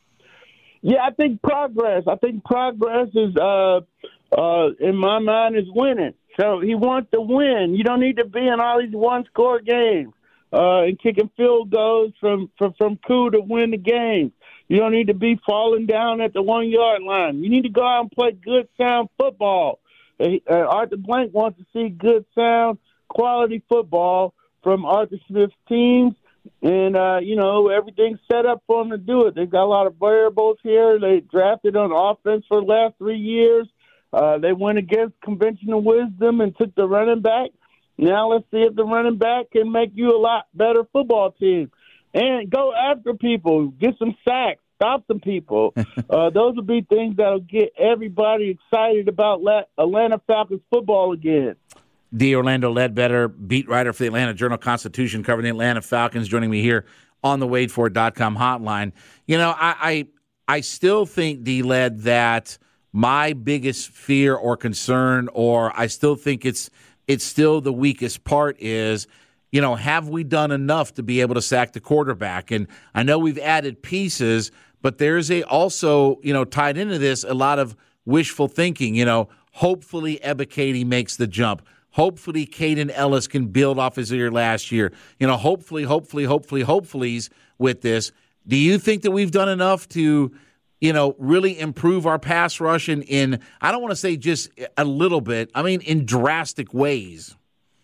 Yeah, I think progress. I think progress is, uh, uh, in my mind, is winning. So he wants to win. You don't need to be in all these one-score games uh, and kicking field goals from, from, from coup to win the game. You don't need to be falling down at the one-yard line. You need to go out and play good, sound football. Uh, Arthur Blank wants to see good, sound, quality football from Arthur Smith's teams, and, uh, you know, everything's set up for them to do it. They've got a lot of variables here. They drafted on offense for the last three years. Uh, they went against conventional wisdom and took the running back. Now let's see if the running back can make you a lot better football team. And go after people. Get some sacks. Stop some people. uh, those will be things that will get everybody excited about La- Atlanta Falcons football again. D. Orlando Ledbetter, beat writer for the Atlanta Journal-Constitution, covering the Atlanta Falcons, joining me here on the Wade Ford dot com hotline. You know, I I, I still think, D-Led, that my biggest fear or concern, or I still think it's it's still the weakest part is, you know, have we done enough to be able to sack the quarterback? And I know we've added pieces, but there's a also, you know, tied into this, a lot of wishful thinking. You know, hopefully Ebiketie makes the jump. Hopefully Caden Ellis can build off his year last year. You know, hopefully, hopefully, hopefully, hopefully's with this. Do you think that we've done enough to, you know, really improve our pass rush in, in I don't want to say just a little bit, I mean in drastic ways?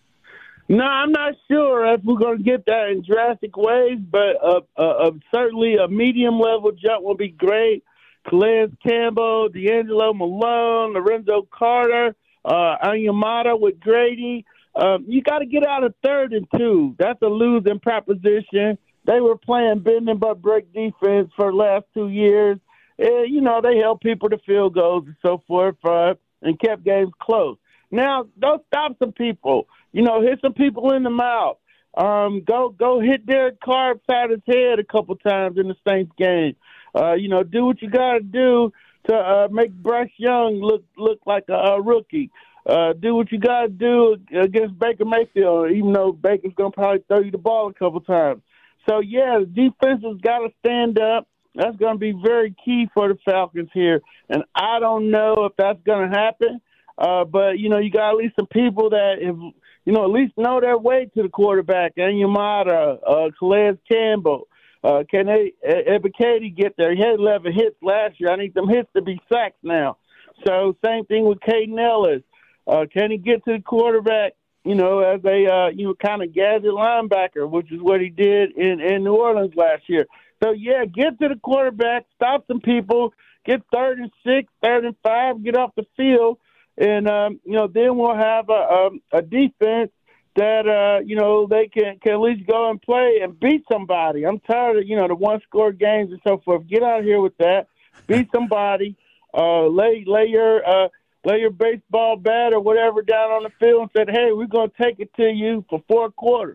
No, I'm not sure if we're going to get that in drastic ways, but uh, uh, uh, certainly a medium-level jump will be great. Calais Campbell, D'Angelo Malone, Lorenzo Carter, Uh, Onyemata with Grady. Um, you got to get out of third and two. That's a losing proposition. They were playing bend and but break defense for the last two years. And, you know, they held people to field goals and so forth uh, and kept games close. Now, don't stop some people. You know, hit some people in the mouth. Um, go go hit Derek Carr upside his head a couple times in the Saints game. Uh, you know, do what you got to do to uh, make Bryce Young look look like a, a rookie. Uh, do what you got to do against Baker Mayfield, even though Baker's going to probably throw you the ball a couple times. So, yeah, the defense has got to stand up. That's going to be very key for the Falcons here. And I don't know if that's going to happen. Uh, but, you know, you got at least some people that, have, you know, at least know their way to the quarterback. Onyemata, uh, Calais Campbell. Uh, can they, Ebiketie get there? He had eleven hits last year. I need them hits to be sacks now. So same thing with Caden Ellis. Uh, can he get to the quarterback, you know, as a, uh, you know, kind of gadget linebacker, which is what he did in, in New Orleans last year. So, yeah, get to the quarterback, stop some people, get third and six, third and five, get off the field, and, um, you know, then we'll have a, a, a defense that, uh, you know, they can, can at least go and play and beat somebody. I'm tired of, you know, the one-score games and so forth. Get out of here with that. Beat somebody. Uh, lay, lay your uh, – lay your baseball bat or whatever down on the field and said, hey, we're going to take it to you for four quarters.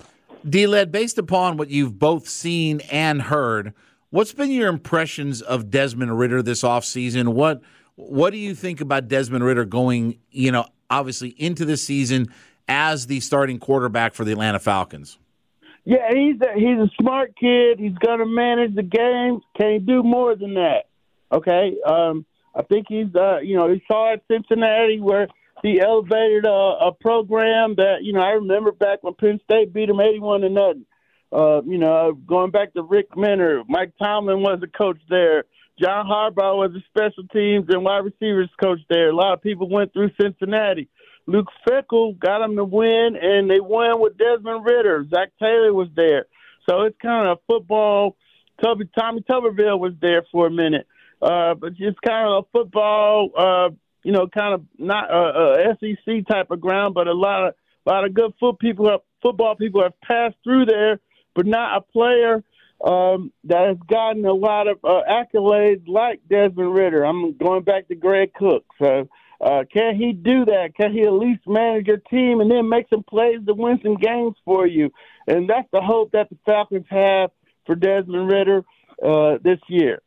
D-Led, based upon what you've both seen and heard, what's been your impressions of Desmond Ridder this offseason? What what do you think about Desmond Ridder going, you know, obviously into the season as the starting quarterback for the Atlanta Falcons? Yeah, he's a, he's a smart kid. He's going to manage the game. Can he do more than that? Okay, um, I think he's, uh, you know, he saw at Cincinnati where he elevated a, a program that, you know, I remember back when Penn State beat him eighty-one to nothing. Uh, you know, going back to Rick Minner, Mike Tomlin was the coach there. John Harbaugh was the special teams and wide receivers coach there. A lot of people went through Cincinnati. Luke Fickell got them to win, and they won with Desmond Ridder. Zach Taylor was there. So it's kind of football. Tommy, Tommy Tuberville was there for a minute. Uh, but just kind of a football, uh, you know, kind of not a, a S E C type of ground, but a lot of a lot of good foot people, have, football people have passed through there, but not a player um, that has gotten a lot of uh, accolades like Desmond Ridder. I'm going back to Greg Cook. So uh, can he do that? Can he at least manage your team and then make some plays to win some games for you? And that's the hope that the Falcons have for Desmond Ridder uh, this year.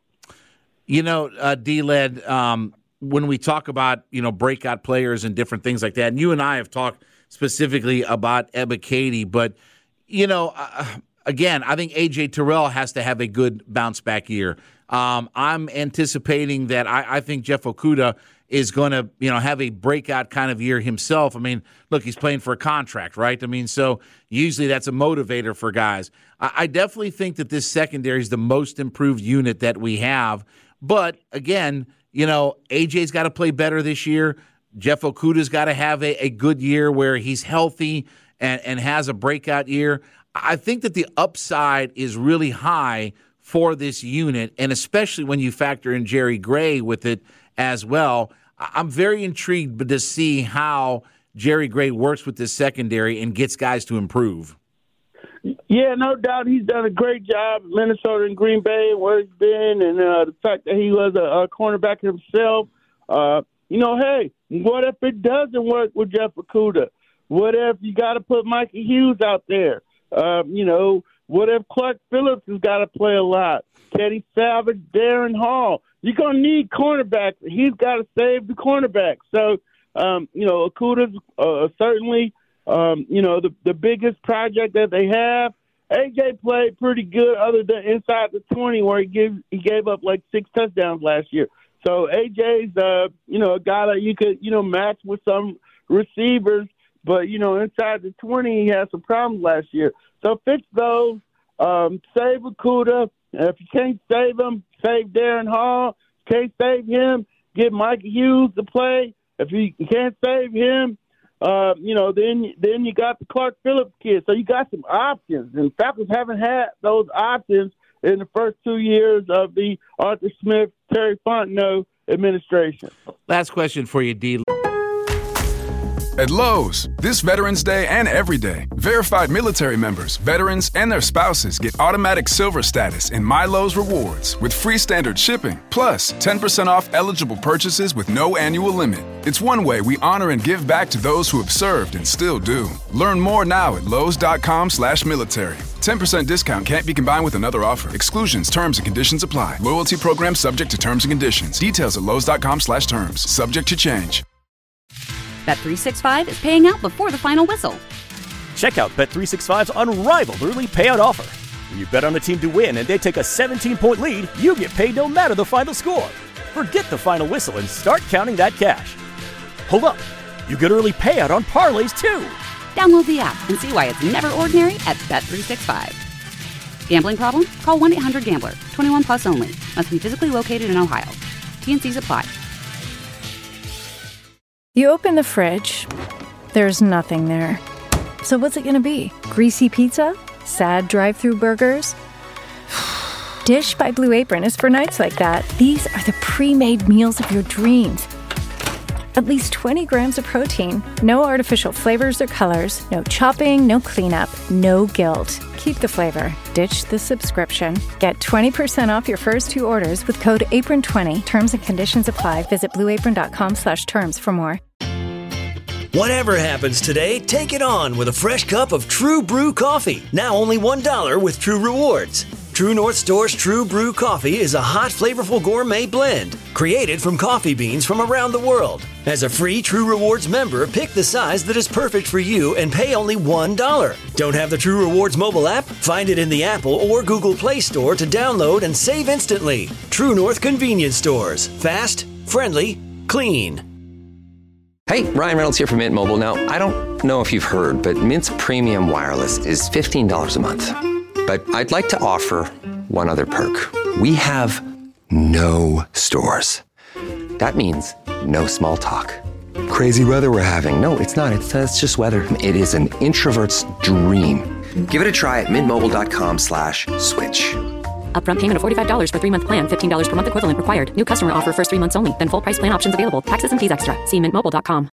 You know, uh, D-Led, um, when we talk about, you know, breakout players and different things like that, and you and I have talked specifically about Ebiketie, but, you know, uh, again, I think A J Terrell has to have a good bounce-back year. Um, I'm anticipating that I, I think Jeff Okudah is going to, you know, have a breakout kind of year himself. I mean, look, he's playing for a contract, right? I mean, so usually that's a motivator for guys. I, I definitely think that this secondary is the most improved unit that we have. But, again, you know, A J's got to play better this year. Jeff Okudah's got to have a, a good year where he's healthy and, and has a breakout year. I think that the upside is really high for this unit, and especially when you factor in Jerry Gray with it as well. I'm very intrigued to see how Jerry Gray works with this secondary and gets guys to improve. Yeah, no doubt. He's done a great job in Minnesota and Green Bay, where he's been, and uh, the fact that he was a, a cornerback himself. Uh, you know, hey, what if it doesn't work with Jeff Okudah? What if you got to put Mikey Hughes out there? Um, you know, what if Clark Phillips has got to play a lot? Kenny Salvage, Darren Hall. You're going to need cornerbacks. He's got to save the cornerback. So, um, you know, Okudah's uh, certainly – Um, you know, the the biggest project that they have. A J played pretty good other than inside the twenty where he gave, he gave up like six touchdowns last year. So A J's, uh, you know, a guy that you could, you know, match with some receivers. But, you know, inside the twenty, he had some problems last year. So fix those. Um, save Okudah. If you can't save him, save Darren Hall. If you can't save him, get Mike Hughes to play. If you can't save him, Uh, you know, then then you got the Clark Phillips kid. So you got some options. And Falcons haven't had those options in the first two years of the Arthur Smith, Terry Fontenot administration. Last question for you, D. At Lowe's, this Veterans Day and every day, verified military members, veterans, and their spouses get automatic silver status in My Lowe's Rewards with free standard shipping, plus ten percent off eligible purchases with no annual limit. It's one way we honor and give back to those who have served and still do. Learn more now at lowes.com slash military. ten percent discount can't be combined with another offer. Exclusions, terms, and conditions apply. Loyalty program subject to terms and conditions. Details at lowes.com slash terms. Subject to change. Bet three sixty-five is paying out before the final whistle. Check out Bet three sixty-five's unrivaled early payout offer. When you bet on a team to win and they take a seventeen-point lead, you get paid no matter the final score. Forget the final whistle and start counting that cash. Hold up. You get early payout on parlays, too. Download the app and see why it's never ordinary at Bet three sixty-five. Gambling problem? Call one eight hundred gambler. twenty-one plus only. Must be physically located in Ohio. T and C's apply. You open the fridge, there's nothing there. So what's it gonna be? Greasy pizza? Sad drive-through burgers? Dish by Blue Apron is for nights like that. These are the pre-made meals of your dreams. At least twenty grams of protein, no artificial flavors or colors, no chopping, no cleanup, no guilt. Keep the flavor. Ditch the subscription. Get twenty percent off your first two orders with code apron twenty. Terms and conditions apply. Visit blueapron.com slash terms for more. Whatever happens today, take it on with a fresh cup of True Brew coffee. Now only one dollar with True Rewards. True North Store's True Brew Coffee is a hot, flavorful gourmet blend created from coffee beans from around the world. As a free True Rewards member, pick the size that is perfect for you and pay only one dollar. Don't have the True Rewards mobile app? Find it in the Apple or Google Play Store to download and save instantly. True North Convenience Stores. Fast, friendly, clean. Hey, Ryan Reynolds here from Mint Mobile. Now, I don't know if you've heard, but Mint's premium wireless is fifteen dollars a month. But I'd like to offer one other perk. We have no stores. That means no small talk. Crazy weather we're having. No, it's not. It's, uh, it's just weather. It is an introvert's dream. Give it a try at mintmobile.com slash switch. Upfront payment of forty-five dollars for three-month plan, fifteen dollars per month equivalent required. New customer offer first three months only. Then full price plan options available. Taxes and fees extra. See mint mobile dot com.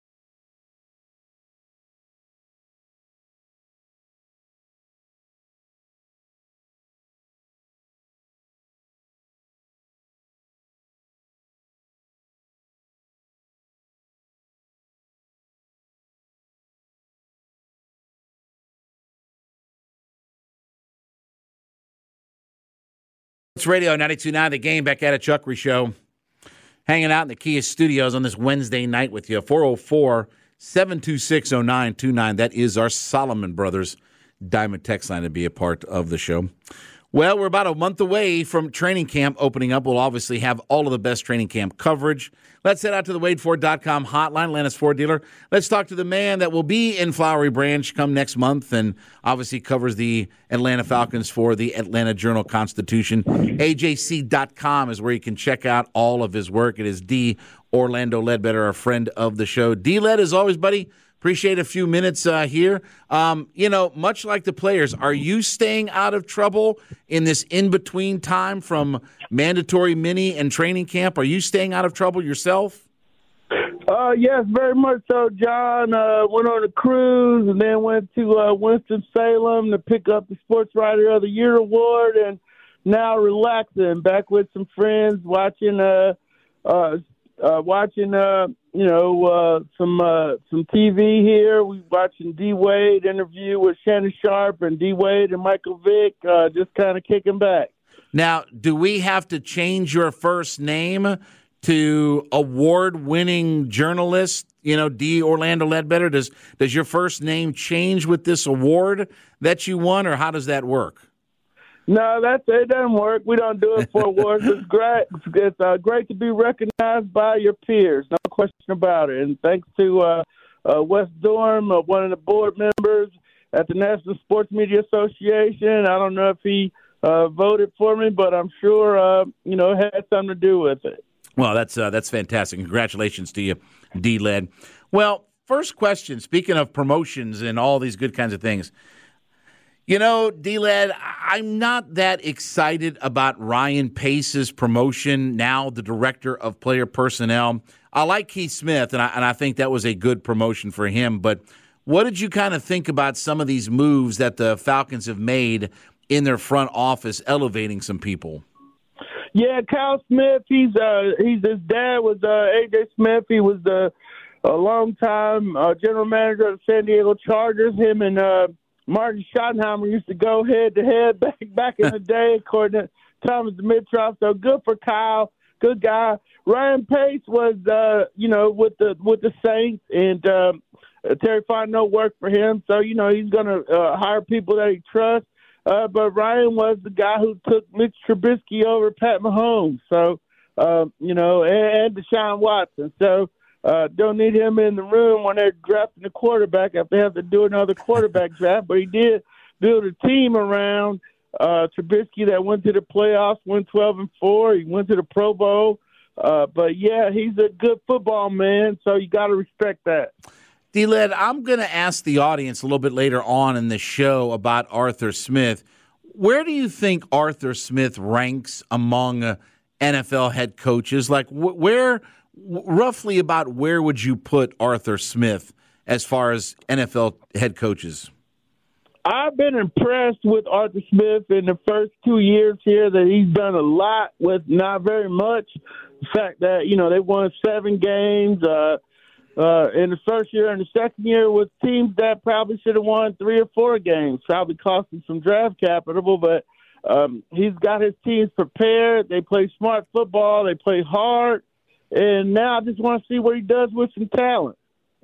It's Radio ninety-two point nine, The Game, back at it, Chuckery Show. Hanging out in the Kia studios on this Wednesday night with you. four oh four, seven two six, oh nine two nine. That is our Solomon Brothers Diamond text line to be a part of the show. Well, we're about a month away from training camp opening up. We'll obviously have all of the best training camp coverage. Let's head out to the Wade Ford dot com hotline, Atlanta's Ford dealer. Let's talk to the man that will be in Flowery Branch come next month and obviously covers the Atlanta Falcons for the Atlanta Journal-Constitution. A J C dot com is where you can check out all of his work. It is D. Orlando Ledbetter, a friend of the show. D-Led, as always, buddy, appreciate a few minutes uh, here. Um, you know, much like the players, are you staying out of trouble in this in-between time from mandatory mini and training camp? Are you staying out of trouble yourself? Uh, yes, very much so, John. Uh, went on a cruise and then went to uh, Winston-Salem to pick up the Sports Writer of the Year award, and now relaxing, back with some friends, watching uh, uh, uh, watching uh, you know uh, some uh, some T V here. We watching D Wade interview with Shannon Sharp and D Wade and Michael Vick, uh, just kind of kicking back. Now, do we have to change your first name to award-winning journalist, you know, D. Orlando Ledbetter? Does does your first name change with this award that you won, or how does that work? No, that's it. Doesn't work. We don't do it for awards. It's great. It's uh, great to be recognized by your peers. No question about it. And thanks to uh, uh, Wes Dorm, uh, one of the board members at the National Sports Media Association. I don't know if he uh, voted for me, but I'm sure uh, you know it had something to do with it. Well, that's uh, that's fantastic. Congratulations to you, D-Led. Well, first question, speaking of promotions and all these good kinds of things, you know, D-Led, I'm not that excited about Ryan Pace's promotion, now the director of player personnel. I like Keith Smith, and I, and I think that was a good promotion for him. But what did you kind of think about some of these moves that the Falcons have made in their front office, elevating some people? Yeah, Kyle Smith. He's uh, he's his dad was uh, A J Smith. He was the a longtime uh, general manager of the San Diego Chargers. Him and uh, Martin Schottenheimer used to go head to head back back in the day, according to Thomas Dimitroff. So good for Kyle. Good guy. Ryan Pace was, uh, you know, with the with the Saints, and uh, Terry Fontenot worked for him. So you know he's going to uh, hire people that he trusts. Uh, but Ryan was the guy who took Mitch Trubisky over Pat Mahomes. So uh, you know, and, and Deshaun Watson. So. Uh, don't need him in the room when they're drafting the quarterback if they have to do another quarterback draft. But he did build a team around uh, Trubisky that went to the playoffs, went twelve and four. He went to the Pro Bowl. Uh, but, yeah, he's a good football man, so you got to respect that. D-Led, I'm going to ask the audience a little bit later on in the show about Arthur Smith. Where do you think Arthur Smith ranks among uh, N F L head coaches? Like, wh- where – roughly about where would you put Arthur Smith as far as N F L head coaches? I've been impressed with Arthur Smith in the first two years here that he's done a lot with not very much. The fact that, you know, they won seven games uh, uh, in the first year and the second year with teams that probably should have won three or four games, probably costing some draft capital, but um, he's got his teams prepared. They play smart football. They play hard. And now I just want to see what he does with some talent.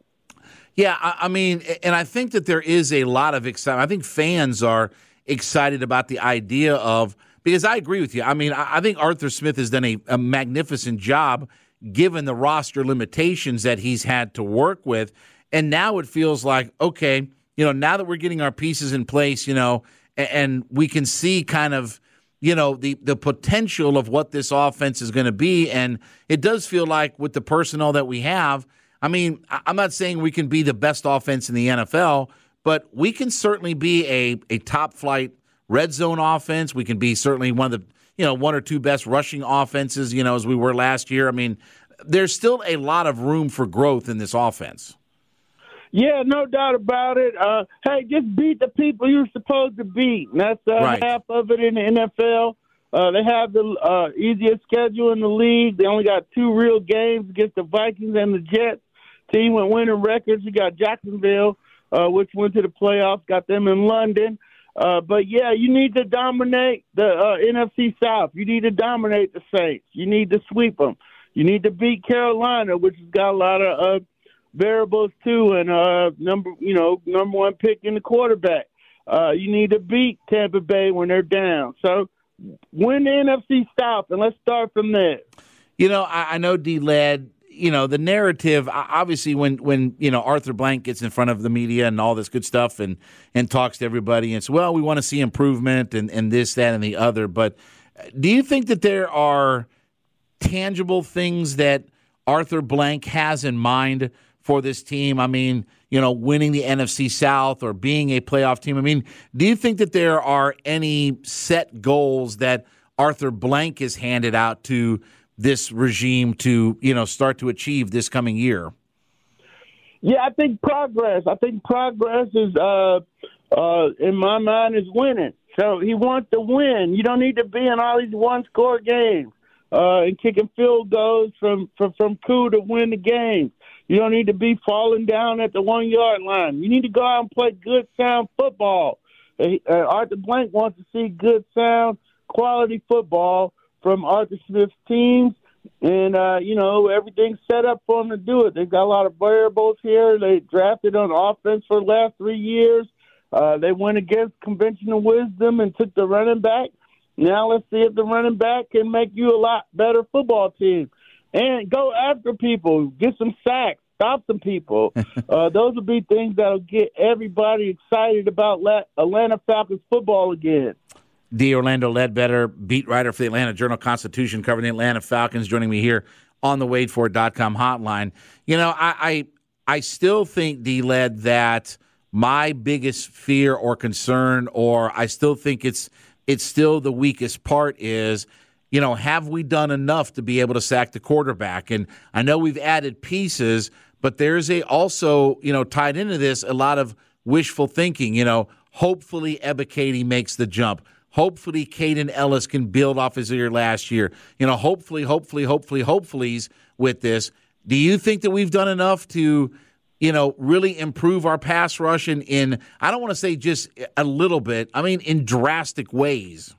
Yeah, I, I mean, and I think that there is a lot of excitement. I think fans are excited about the idea of, because I agree with you. I mean, I, I think Arthur Smith has done a, a magnificent job given the roster limitations that he's had to work with. And now it feels like, okay, you know, now that we're getting our pieces in place, you know, and, and we can see kind of, you know, the, the potential of what this offense is going to be. And it does feel like with the personnel that we have, I mean, I'm not saying we can be the best offense in the N F L, but we can certainly be a, a top-flight red zone offense. We can be certainly one of the, you know, one or two best rushing offenses, you know, as we were last year. I mean, there's still a lot of room for growth in this offense. Yeah, no doubt about it. Uh, hey, just beat the people you're supposed to beat. And that's uh, right. half of it in the N F L. Uh, they have the uh, easiest schedule in the league. They only got two real games against the Vikings and the Jets. Team with winning records. You got Jacksonville, uh, which went to the playoffs, got them in London. Uh, but, yeah, you need to dominate the uh, N F C South. You need to dominate the Saints. You need to sweep them. You need to beat Carolina, which has got a lot of uh, – variables too, and uh, number you know number one pick in the quarterback. Uh, you need to beat Tampa Bay when they're down. So win the N F C South, and let's start from there. You know, I, I know D-Led. You know, the narrative. Obviously, when when you know Arthur Blank gets in front of the media and all this good stuff, and and talks to everybody, and says, "Well, we want to see improvement," and and this, that, and the other. But do you think that there are tangible things that Arthur Blank has in mind for this team? I mean, you know, winning the N F C South or being a playoff team. I mean, do you think that there are any set goals that Arthur Blank has handed out to this regime to, you know, start to achieve this coming year? Yeah, I think progress. I think progress is, uh, uh, in my mind, is winning. So he wants to win. You don't need to be in all these one-score games uh, and kicking field goals from, from, from coup to win the game. You don't need to be falling down at the one-yard line. You need to go out and play good, sound football. Uh, Arthur Blank wants to see good, sound, quality football from Arthur Smith's teams, and, uh, you know, everything's set up for them to do it. They've got a lot of variables here. They drafted on offense for the last three years. Uh, they went against conventional wisdom and took the running back. Now let's see if the running back can make you a lot better football team. And go after people, get some sacks, stop some people. uh, those will be things that will get everybody excited about Atlanta Falcons football again. D. Orlando Ledbetter, beat writer for the Atlanta Journal-Constitution, covering the Atlanta Falcons, joining me here on the Wade Ford dot com hotline. You know, I I, I still think, D-Led, that my biggest fear or concern, or I still think it's it's still the weakest part is, you know, have we done enough to be able to sack the quarterback? And I know we've added pieces, but there's a also, you know, tied into this, a lot of wishful thinking. You know, hopefully Ebiketie makes the jump. Hopefully Caden Ellis can build off his year last year. You know, hopefully, hopefully, hopefully, hopefully's with this. Do you think that we've done enough to, you know, really improve our pass rush in, in I don't want to say just a little bit, I mean in drastic ways?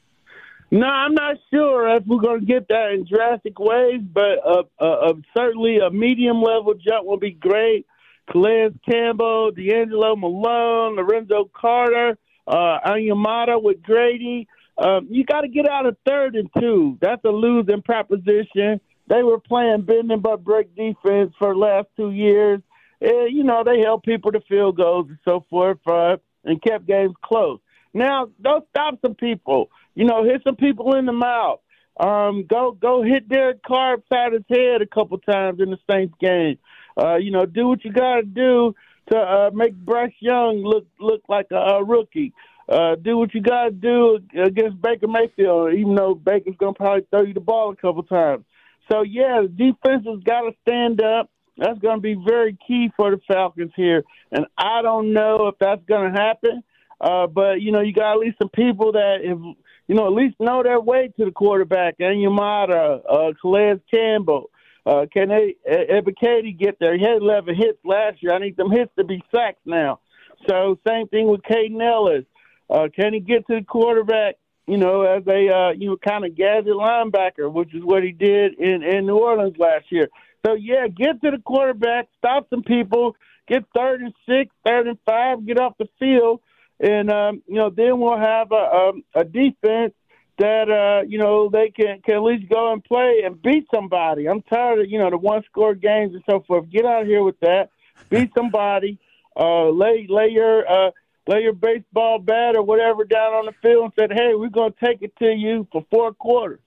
No, I'm not sure if we're going to get that in drastic ways, but uh, uh, uh, certainly a medium-level jump will be great. Calais Campbell, D'Angelo Malone, Lorenzo Carter, uh, Anyamata with Grady. Um, you got to get out of third and two. That's a losing proposition. They were playing bend and but break defense for the last two years. And, you know, they held people to field goals and so forth uh, and kept games close. Now, don't stop some people. You know, hit some people in the mouth. Um, go go hit Derek Carr upside his head a couple times in the Saints game. Uh, you know, do what you got to do to uh, make Bryce Young look look like a, a rookie. Uh, do what you got to do against Baker Mayfield, even though Baker's going to probably throw you the ball a couple times. So, yeah, the defense has got to stand up. That's going to be very key for the Falcons here. And I don't know if that's going to happen. Uh, but, you know, you got at least some people that, if, you know, at least know their way to the quarterback. Anyamata, uh, Calais Campbell. Uh, can they, Ebiketie get there? He had eleven hits last year. I need them hits to be sacks now. So same thing with Caden Ellis. Uh, can he get to the quarterback, you know, as a, uh, you know, kind of gadget linebacker, which is what he did in, in New Orleans last year. So, yeah, get to the quarterback, stop some people, get third and six, third and five, get off the field. And, um, you know, then we'll have a, a, a defense that, uh, you know, they can, can at least go and play and beat somebody. I'm tired of, you know, the one-score games and so forth. Get out of here with that. Beat somebody. Uh, lay lay your uh, lay your baseball bat or whatever down on the field and said, hey, we're going to take it to you for four quarters.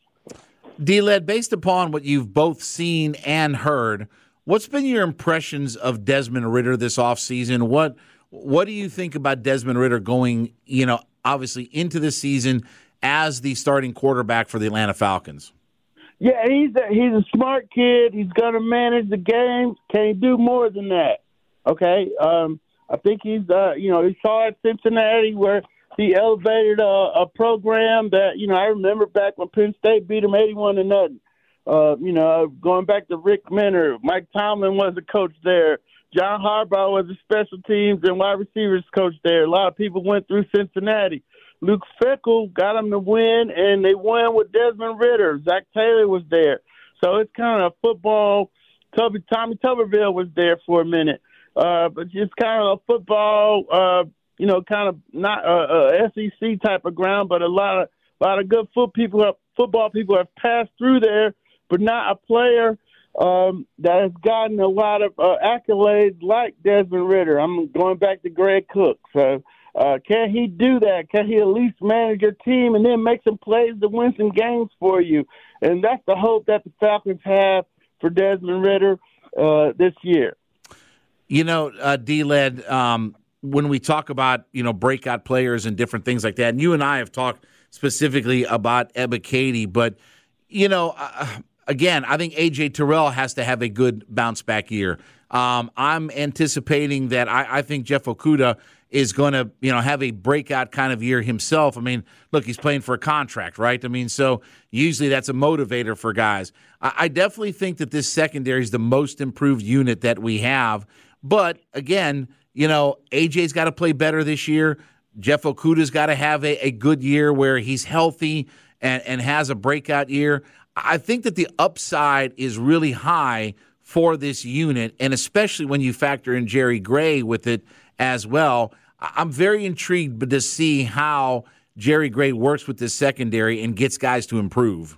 D-Led, based upon what you've both seen and heard, what's been your impressions of Desmond Ridder this offseason? What what do you think about Desmond Ridder going, you know, obviously into the season as the starting quarterback for the Atlanta Falcons? Yeah, he's a, he's a smart kid. He's going to manage the game. Can he do more than that? Okay, um, I think he's, uh, you know, he saw at Cincinnati where he elevated a, a program that, you know, I remember back when Penn State beat him eighty-one to nothing. Uh, you know, going back to Rick Minner, Mike Tomlin was the coach there. John Harbaugh was the special teams and wide receivers coach there. A lot of people went through Cincinnati. Luke Fickell got them to win, and they won with Desmond Ridder. Zach Taylor was there. So it's kind of a football. Tommy, Tommy Tuberville was there for a minute. Uh, but just kind of a football, uh, you know, kind of not a, a S E C type of ground, but a lot of a lot of good foot people, have, football people have passed through there, but not a player um, that has gotten a lot of uh, accolades like Desmond Ridder. I'm going back to Greg Cook. So uh, can he do that? Can he at least manage your team and then make some plays to win some games for you? And that's the hope that the Falcons have for Desmond Ridder uh, this year. You know, uh, D-Led, um, when we talk about, you know, breakout players and different things like that, and you and I have talked specifically about Ebiketie, but, you know, uh, again, I think A J Terrell has to have a good bounce-back year. Um, I'm anticipating that I, I think Jeff Okudah is going to, you know, have a breakout kind of year himself. I mean, look, he's playing for a contract, right? I mean, so usually that's a motivator for guys. I, I definitely think that this secondary is the most improved unit that we have. But, again, you know, A J's got to play better this year. Jeff Okudah's got to have a, a good year where he's healthy and, and has a breakout year. I think that the upside is really high for this unit, and especially when you factor in Jerry Gray with it as well. I'm very intrigued to see how Jerry Gray works with this secondary and gets guys to improve.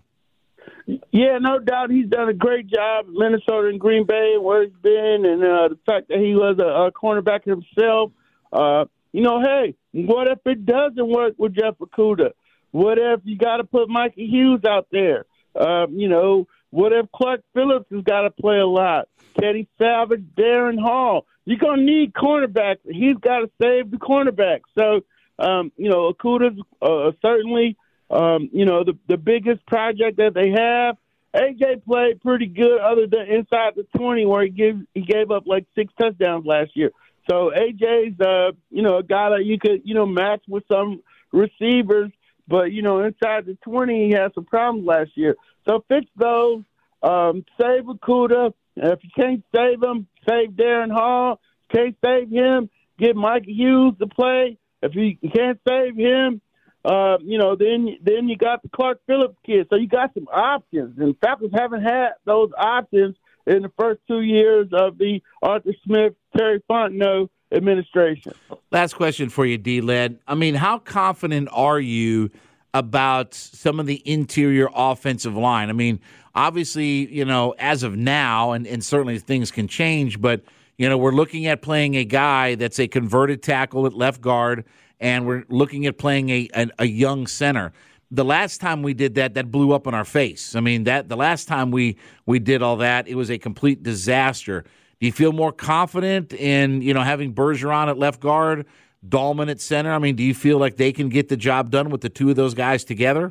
Yeah, no doubt. He's done a great job in Minnesota and Green Bay, where he's been, and uh, the fact that he was a, a cornerback himself. Uh, you know, hey, what if it doesn't work with Jeff Okudah? What if you got to put Mikey Hughes out there? Um, you know, what if Clark Phillips has got to play a lot? Teddy Salvage, Darren Hall. You're going to need cornerbacks. He's got to save the cornerback. So, um, you know, Okudah's uh, certainly Um, you know, the the biggest project that they have, A J played pretty good other than inside the twenty where he gave, he gave up like six touchdowns last year. So A J's, uh, you know, a guy that you could, you know, match with some receivers, but, you know, inside the twenty, he had some problems last year. So fix those, um, save Okudah. If you can't save him, save Darren Hall. If you can't save him, get Mike Hughes to play. If you can't save him, uh, you know, then then you got the Clark Phillips kid. So you got some options. And Falcons haven't had those options in the first two years of the Arthur Smith, Terry Fontenot administration. Last question for you, D-Led. I mean, how confident are you about some of the interior offensive line? I mean, obviously, you know, as of now, and, and certainly things can change, but, you know, we're looking at playing a guy that's a converted tackle at left guard, and we're looking at playing a, a, a young center. The last time we did that, that blew up in our face. I mean, that the last time we, we did all that, it was a complete disaster. Do you feel more confident in, you know, having Bergeron at left guard, Dahlman at center? I mean, do you feel like they can get the job done with the two of those guys together?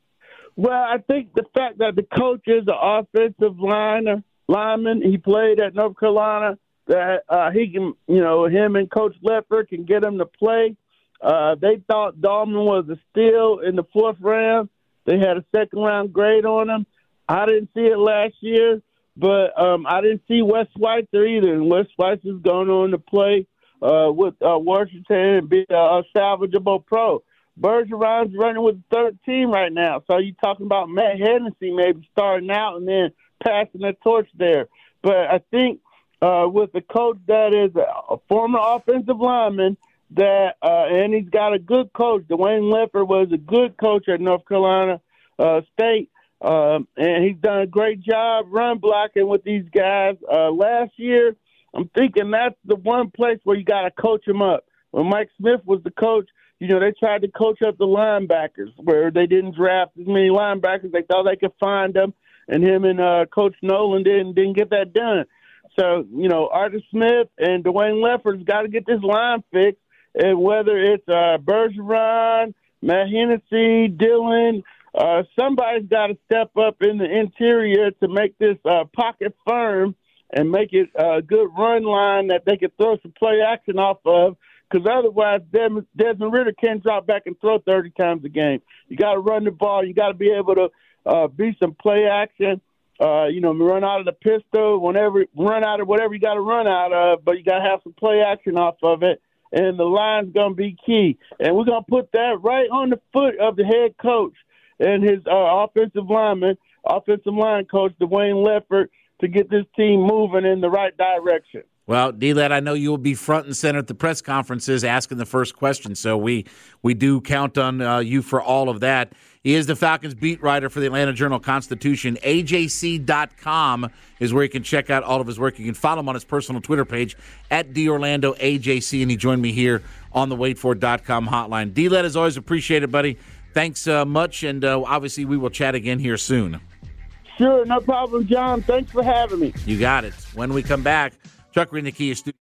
Well, I think the fact that the coach is an offensive liner, lineman, he played at North Carolina, that uh, he can, you know, him and Coach Leffler can get him to play. Uh, they thought Dahlman was a steal in the fourth round. They had a second-round grade on him. I didn't see it last year, but um, I didn't see Wes Schweitzer either. And Wes Schweitzer's going on to play uh, with uh, Washington and be a, a salvageable pro. Bergeron's running with the third team right now. So you're talking about Matt Hennessy maybe starting out and then passing the torch there. But I think uh, with a coach that is a, a former offensive lineman, that uh, and he's got a good coach. Dwayne Leffler was a good coach at North Carolina uh, State, um, and he's done a great job run blocking with these guys. Uh, last year, I'm thinking that's the one place where you got to coach them up. When Mike Smith was the coach, you know, they tried to coach up the linebackers where they didn't draft as many linebackers. They thought they could find them, and him and uh, Coach Nolan didn't didn't get that done. So, you know, Arthur Smith and Dwayne Leffler's got to get this line fixed. And whether it's uh, Bergeron, Matt Hennessy, Dillon, uh, somebody's got to step up in the interior to make this uh, pocket firm and make it a good run line that they can throw some play action off of, because otherwise Desmond, Desmond Ridder can't drop back and throw thirty times a game. You got to run the ball. You got to be able to uh, be some play action. Uh, you know, run out of the pistol, whenever, run out of whatever you got to run out of, but you got to have some play action off of it. And the line's going to be key. And we're going to put that right on the foot of the head coach and his uh, offensive lineman, offensive line coach, Dwayne Leffler, to get this team moving in the right direction. Well, D-Led, I know you will be front and center at the press conferences asking the first question, so we, we do count on uh, you for all of that. He is the Falcons beat writer for the Atlanta Journal-Constitution. A J C dot com is where you can check out all of his work. You can follow him on his personal Twitter page, at DOrlando A J C, and he joined me here on the wait for dot com hotline. D-Led, as always, appreciate it, buddy. Thanks uh, much, and uh, obviously we will chat again here soon. Sure, no problem, John. Thanks for having me. You got it. When we come back, Chuck Reed in the Kia Studio.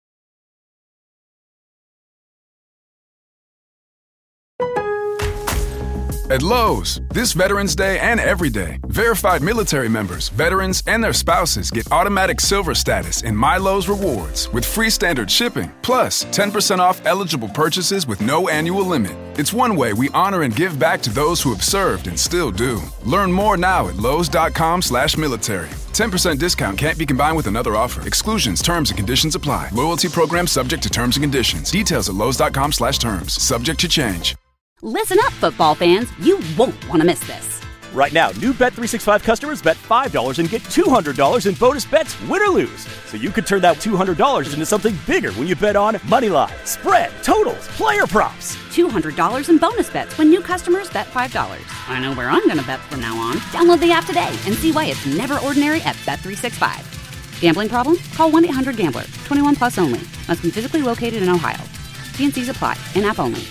At Lowe's, this Veterans Day and every day, verified military members, veterans, and their spouses get automatic silver status in My Lowe's Rewards with free standard shipping, plus ten percent off eligible purchases with no annual limit. It's one way we honor and give back to those who have served and still do. Learn more now at Lowe's.com slash military. ten percent discount can't be combined with another offer. Exclusions, terms, and conditions apply. Loyalty program subject to terms and conditions. Details at Lowe's.com slash terms. Subject to change. Listen up, football fans. You won't want to miss this. Right now, new Bet three sixty-five customers bet five dollars and get two hundred dollars in bonus bets, win or lose. So you could turn that two hundred dollars into something bigger when you bet on moneyline, spread, totals, player props. two hundred dollars in bonus bets when new customers bet five dollars. I know where I'm going to bet from now on. Download the app today and see why it's never ordinary at Bet three sixty-five. Gambling problem? Call one eight hundred gambler. twenty-one plus only. Must be physically located in Ohio. T and C's apply. In-app only.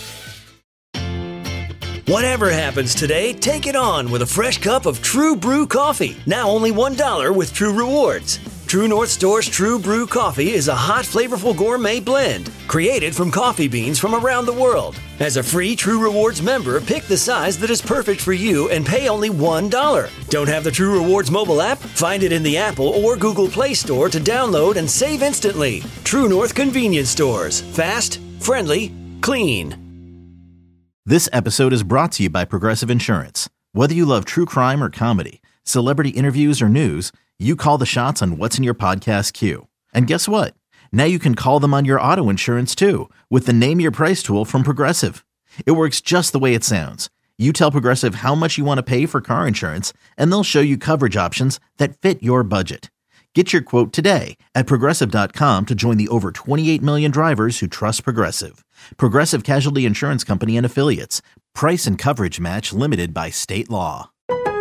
Whatever happens today, take it on with a fresh cup of True Brew coffee. Now only one dollar with True Rewards. True North Store's True Brew Coffee is a hot, flavorful gourmet blend created from coffee beans from around the world. As a free True Rewards member, pick the size that is perfect for you and pay only one dollar. Don't have the True Rewards mobile app? Find it in the Apple or Google Play Store to download and save instantly. True North Convenience Stores. Fast, friendly, clean. This episode is brought to you by Progressive Insurance. Whether you love true crime or comedy, celebrity interviews or news, you call the shots on what's in your podcast queue. And guess what? Now you can call them on your auto insurance too with the Name Your Price tool from Progressive. It works just the way it sounds. You tell Progressive how much you want to pay for car insurance, and they'll show you coverage options that fit your budget. Get your quote today at Progressive dot com to join the over twenty-eight million drivers who trust Progressive. Progressive Casualty Insurance Company and Affiliates. Price and coverage match limited by state law.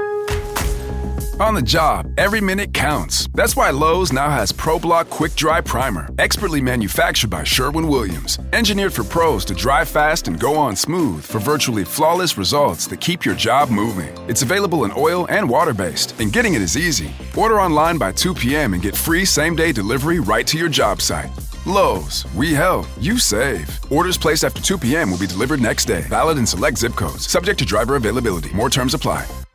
On the job, every minute counts. That's why Lowe's now has ProBlock Quick Dry Primer, expertly manufactured by Sherwin-Williams. Engineered for pros to dry fast and go on smooth for virtually flawless results that keep your job moving. It's available in oil and water-based, and getting it is easy. Order online by two p.m. and get free same-day delivery right to your job site. Lowe's, we help, you save. Orders placed after two p.m. will be delivered next day. Valid in select zip codes. Subject to driver availability. More terms apply.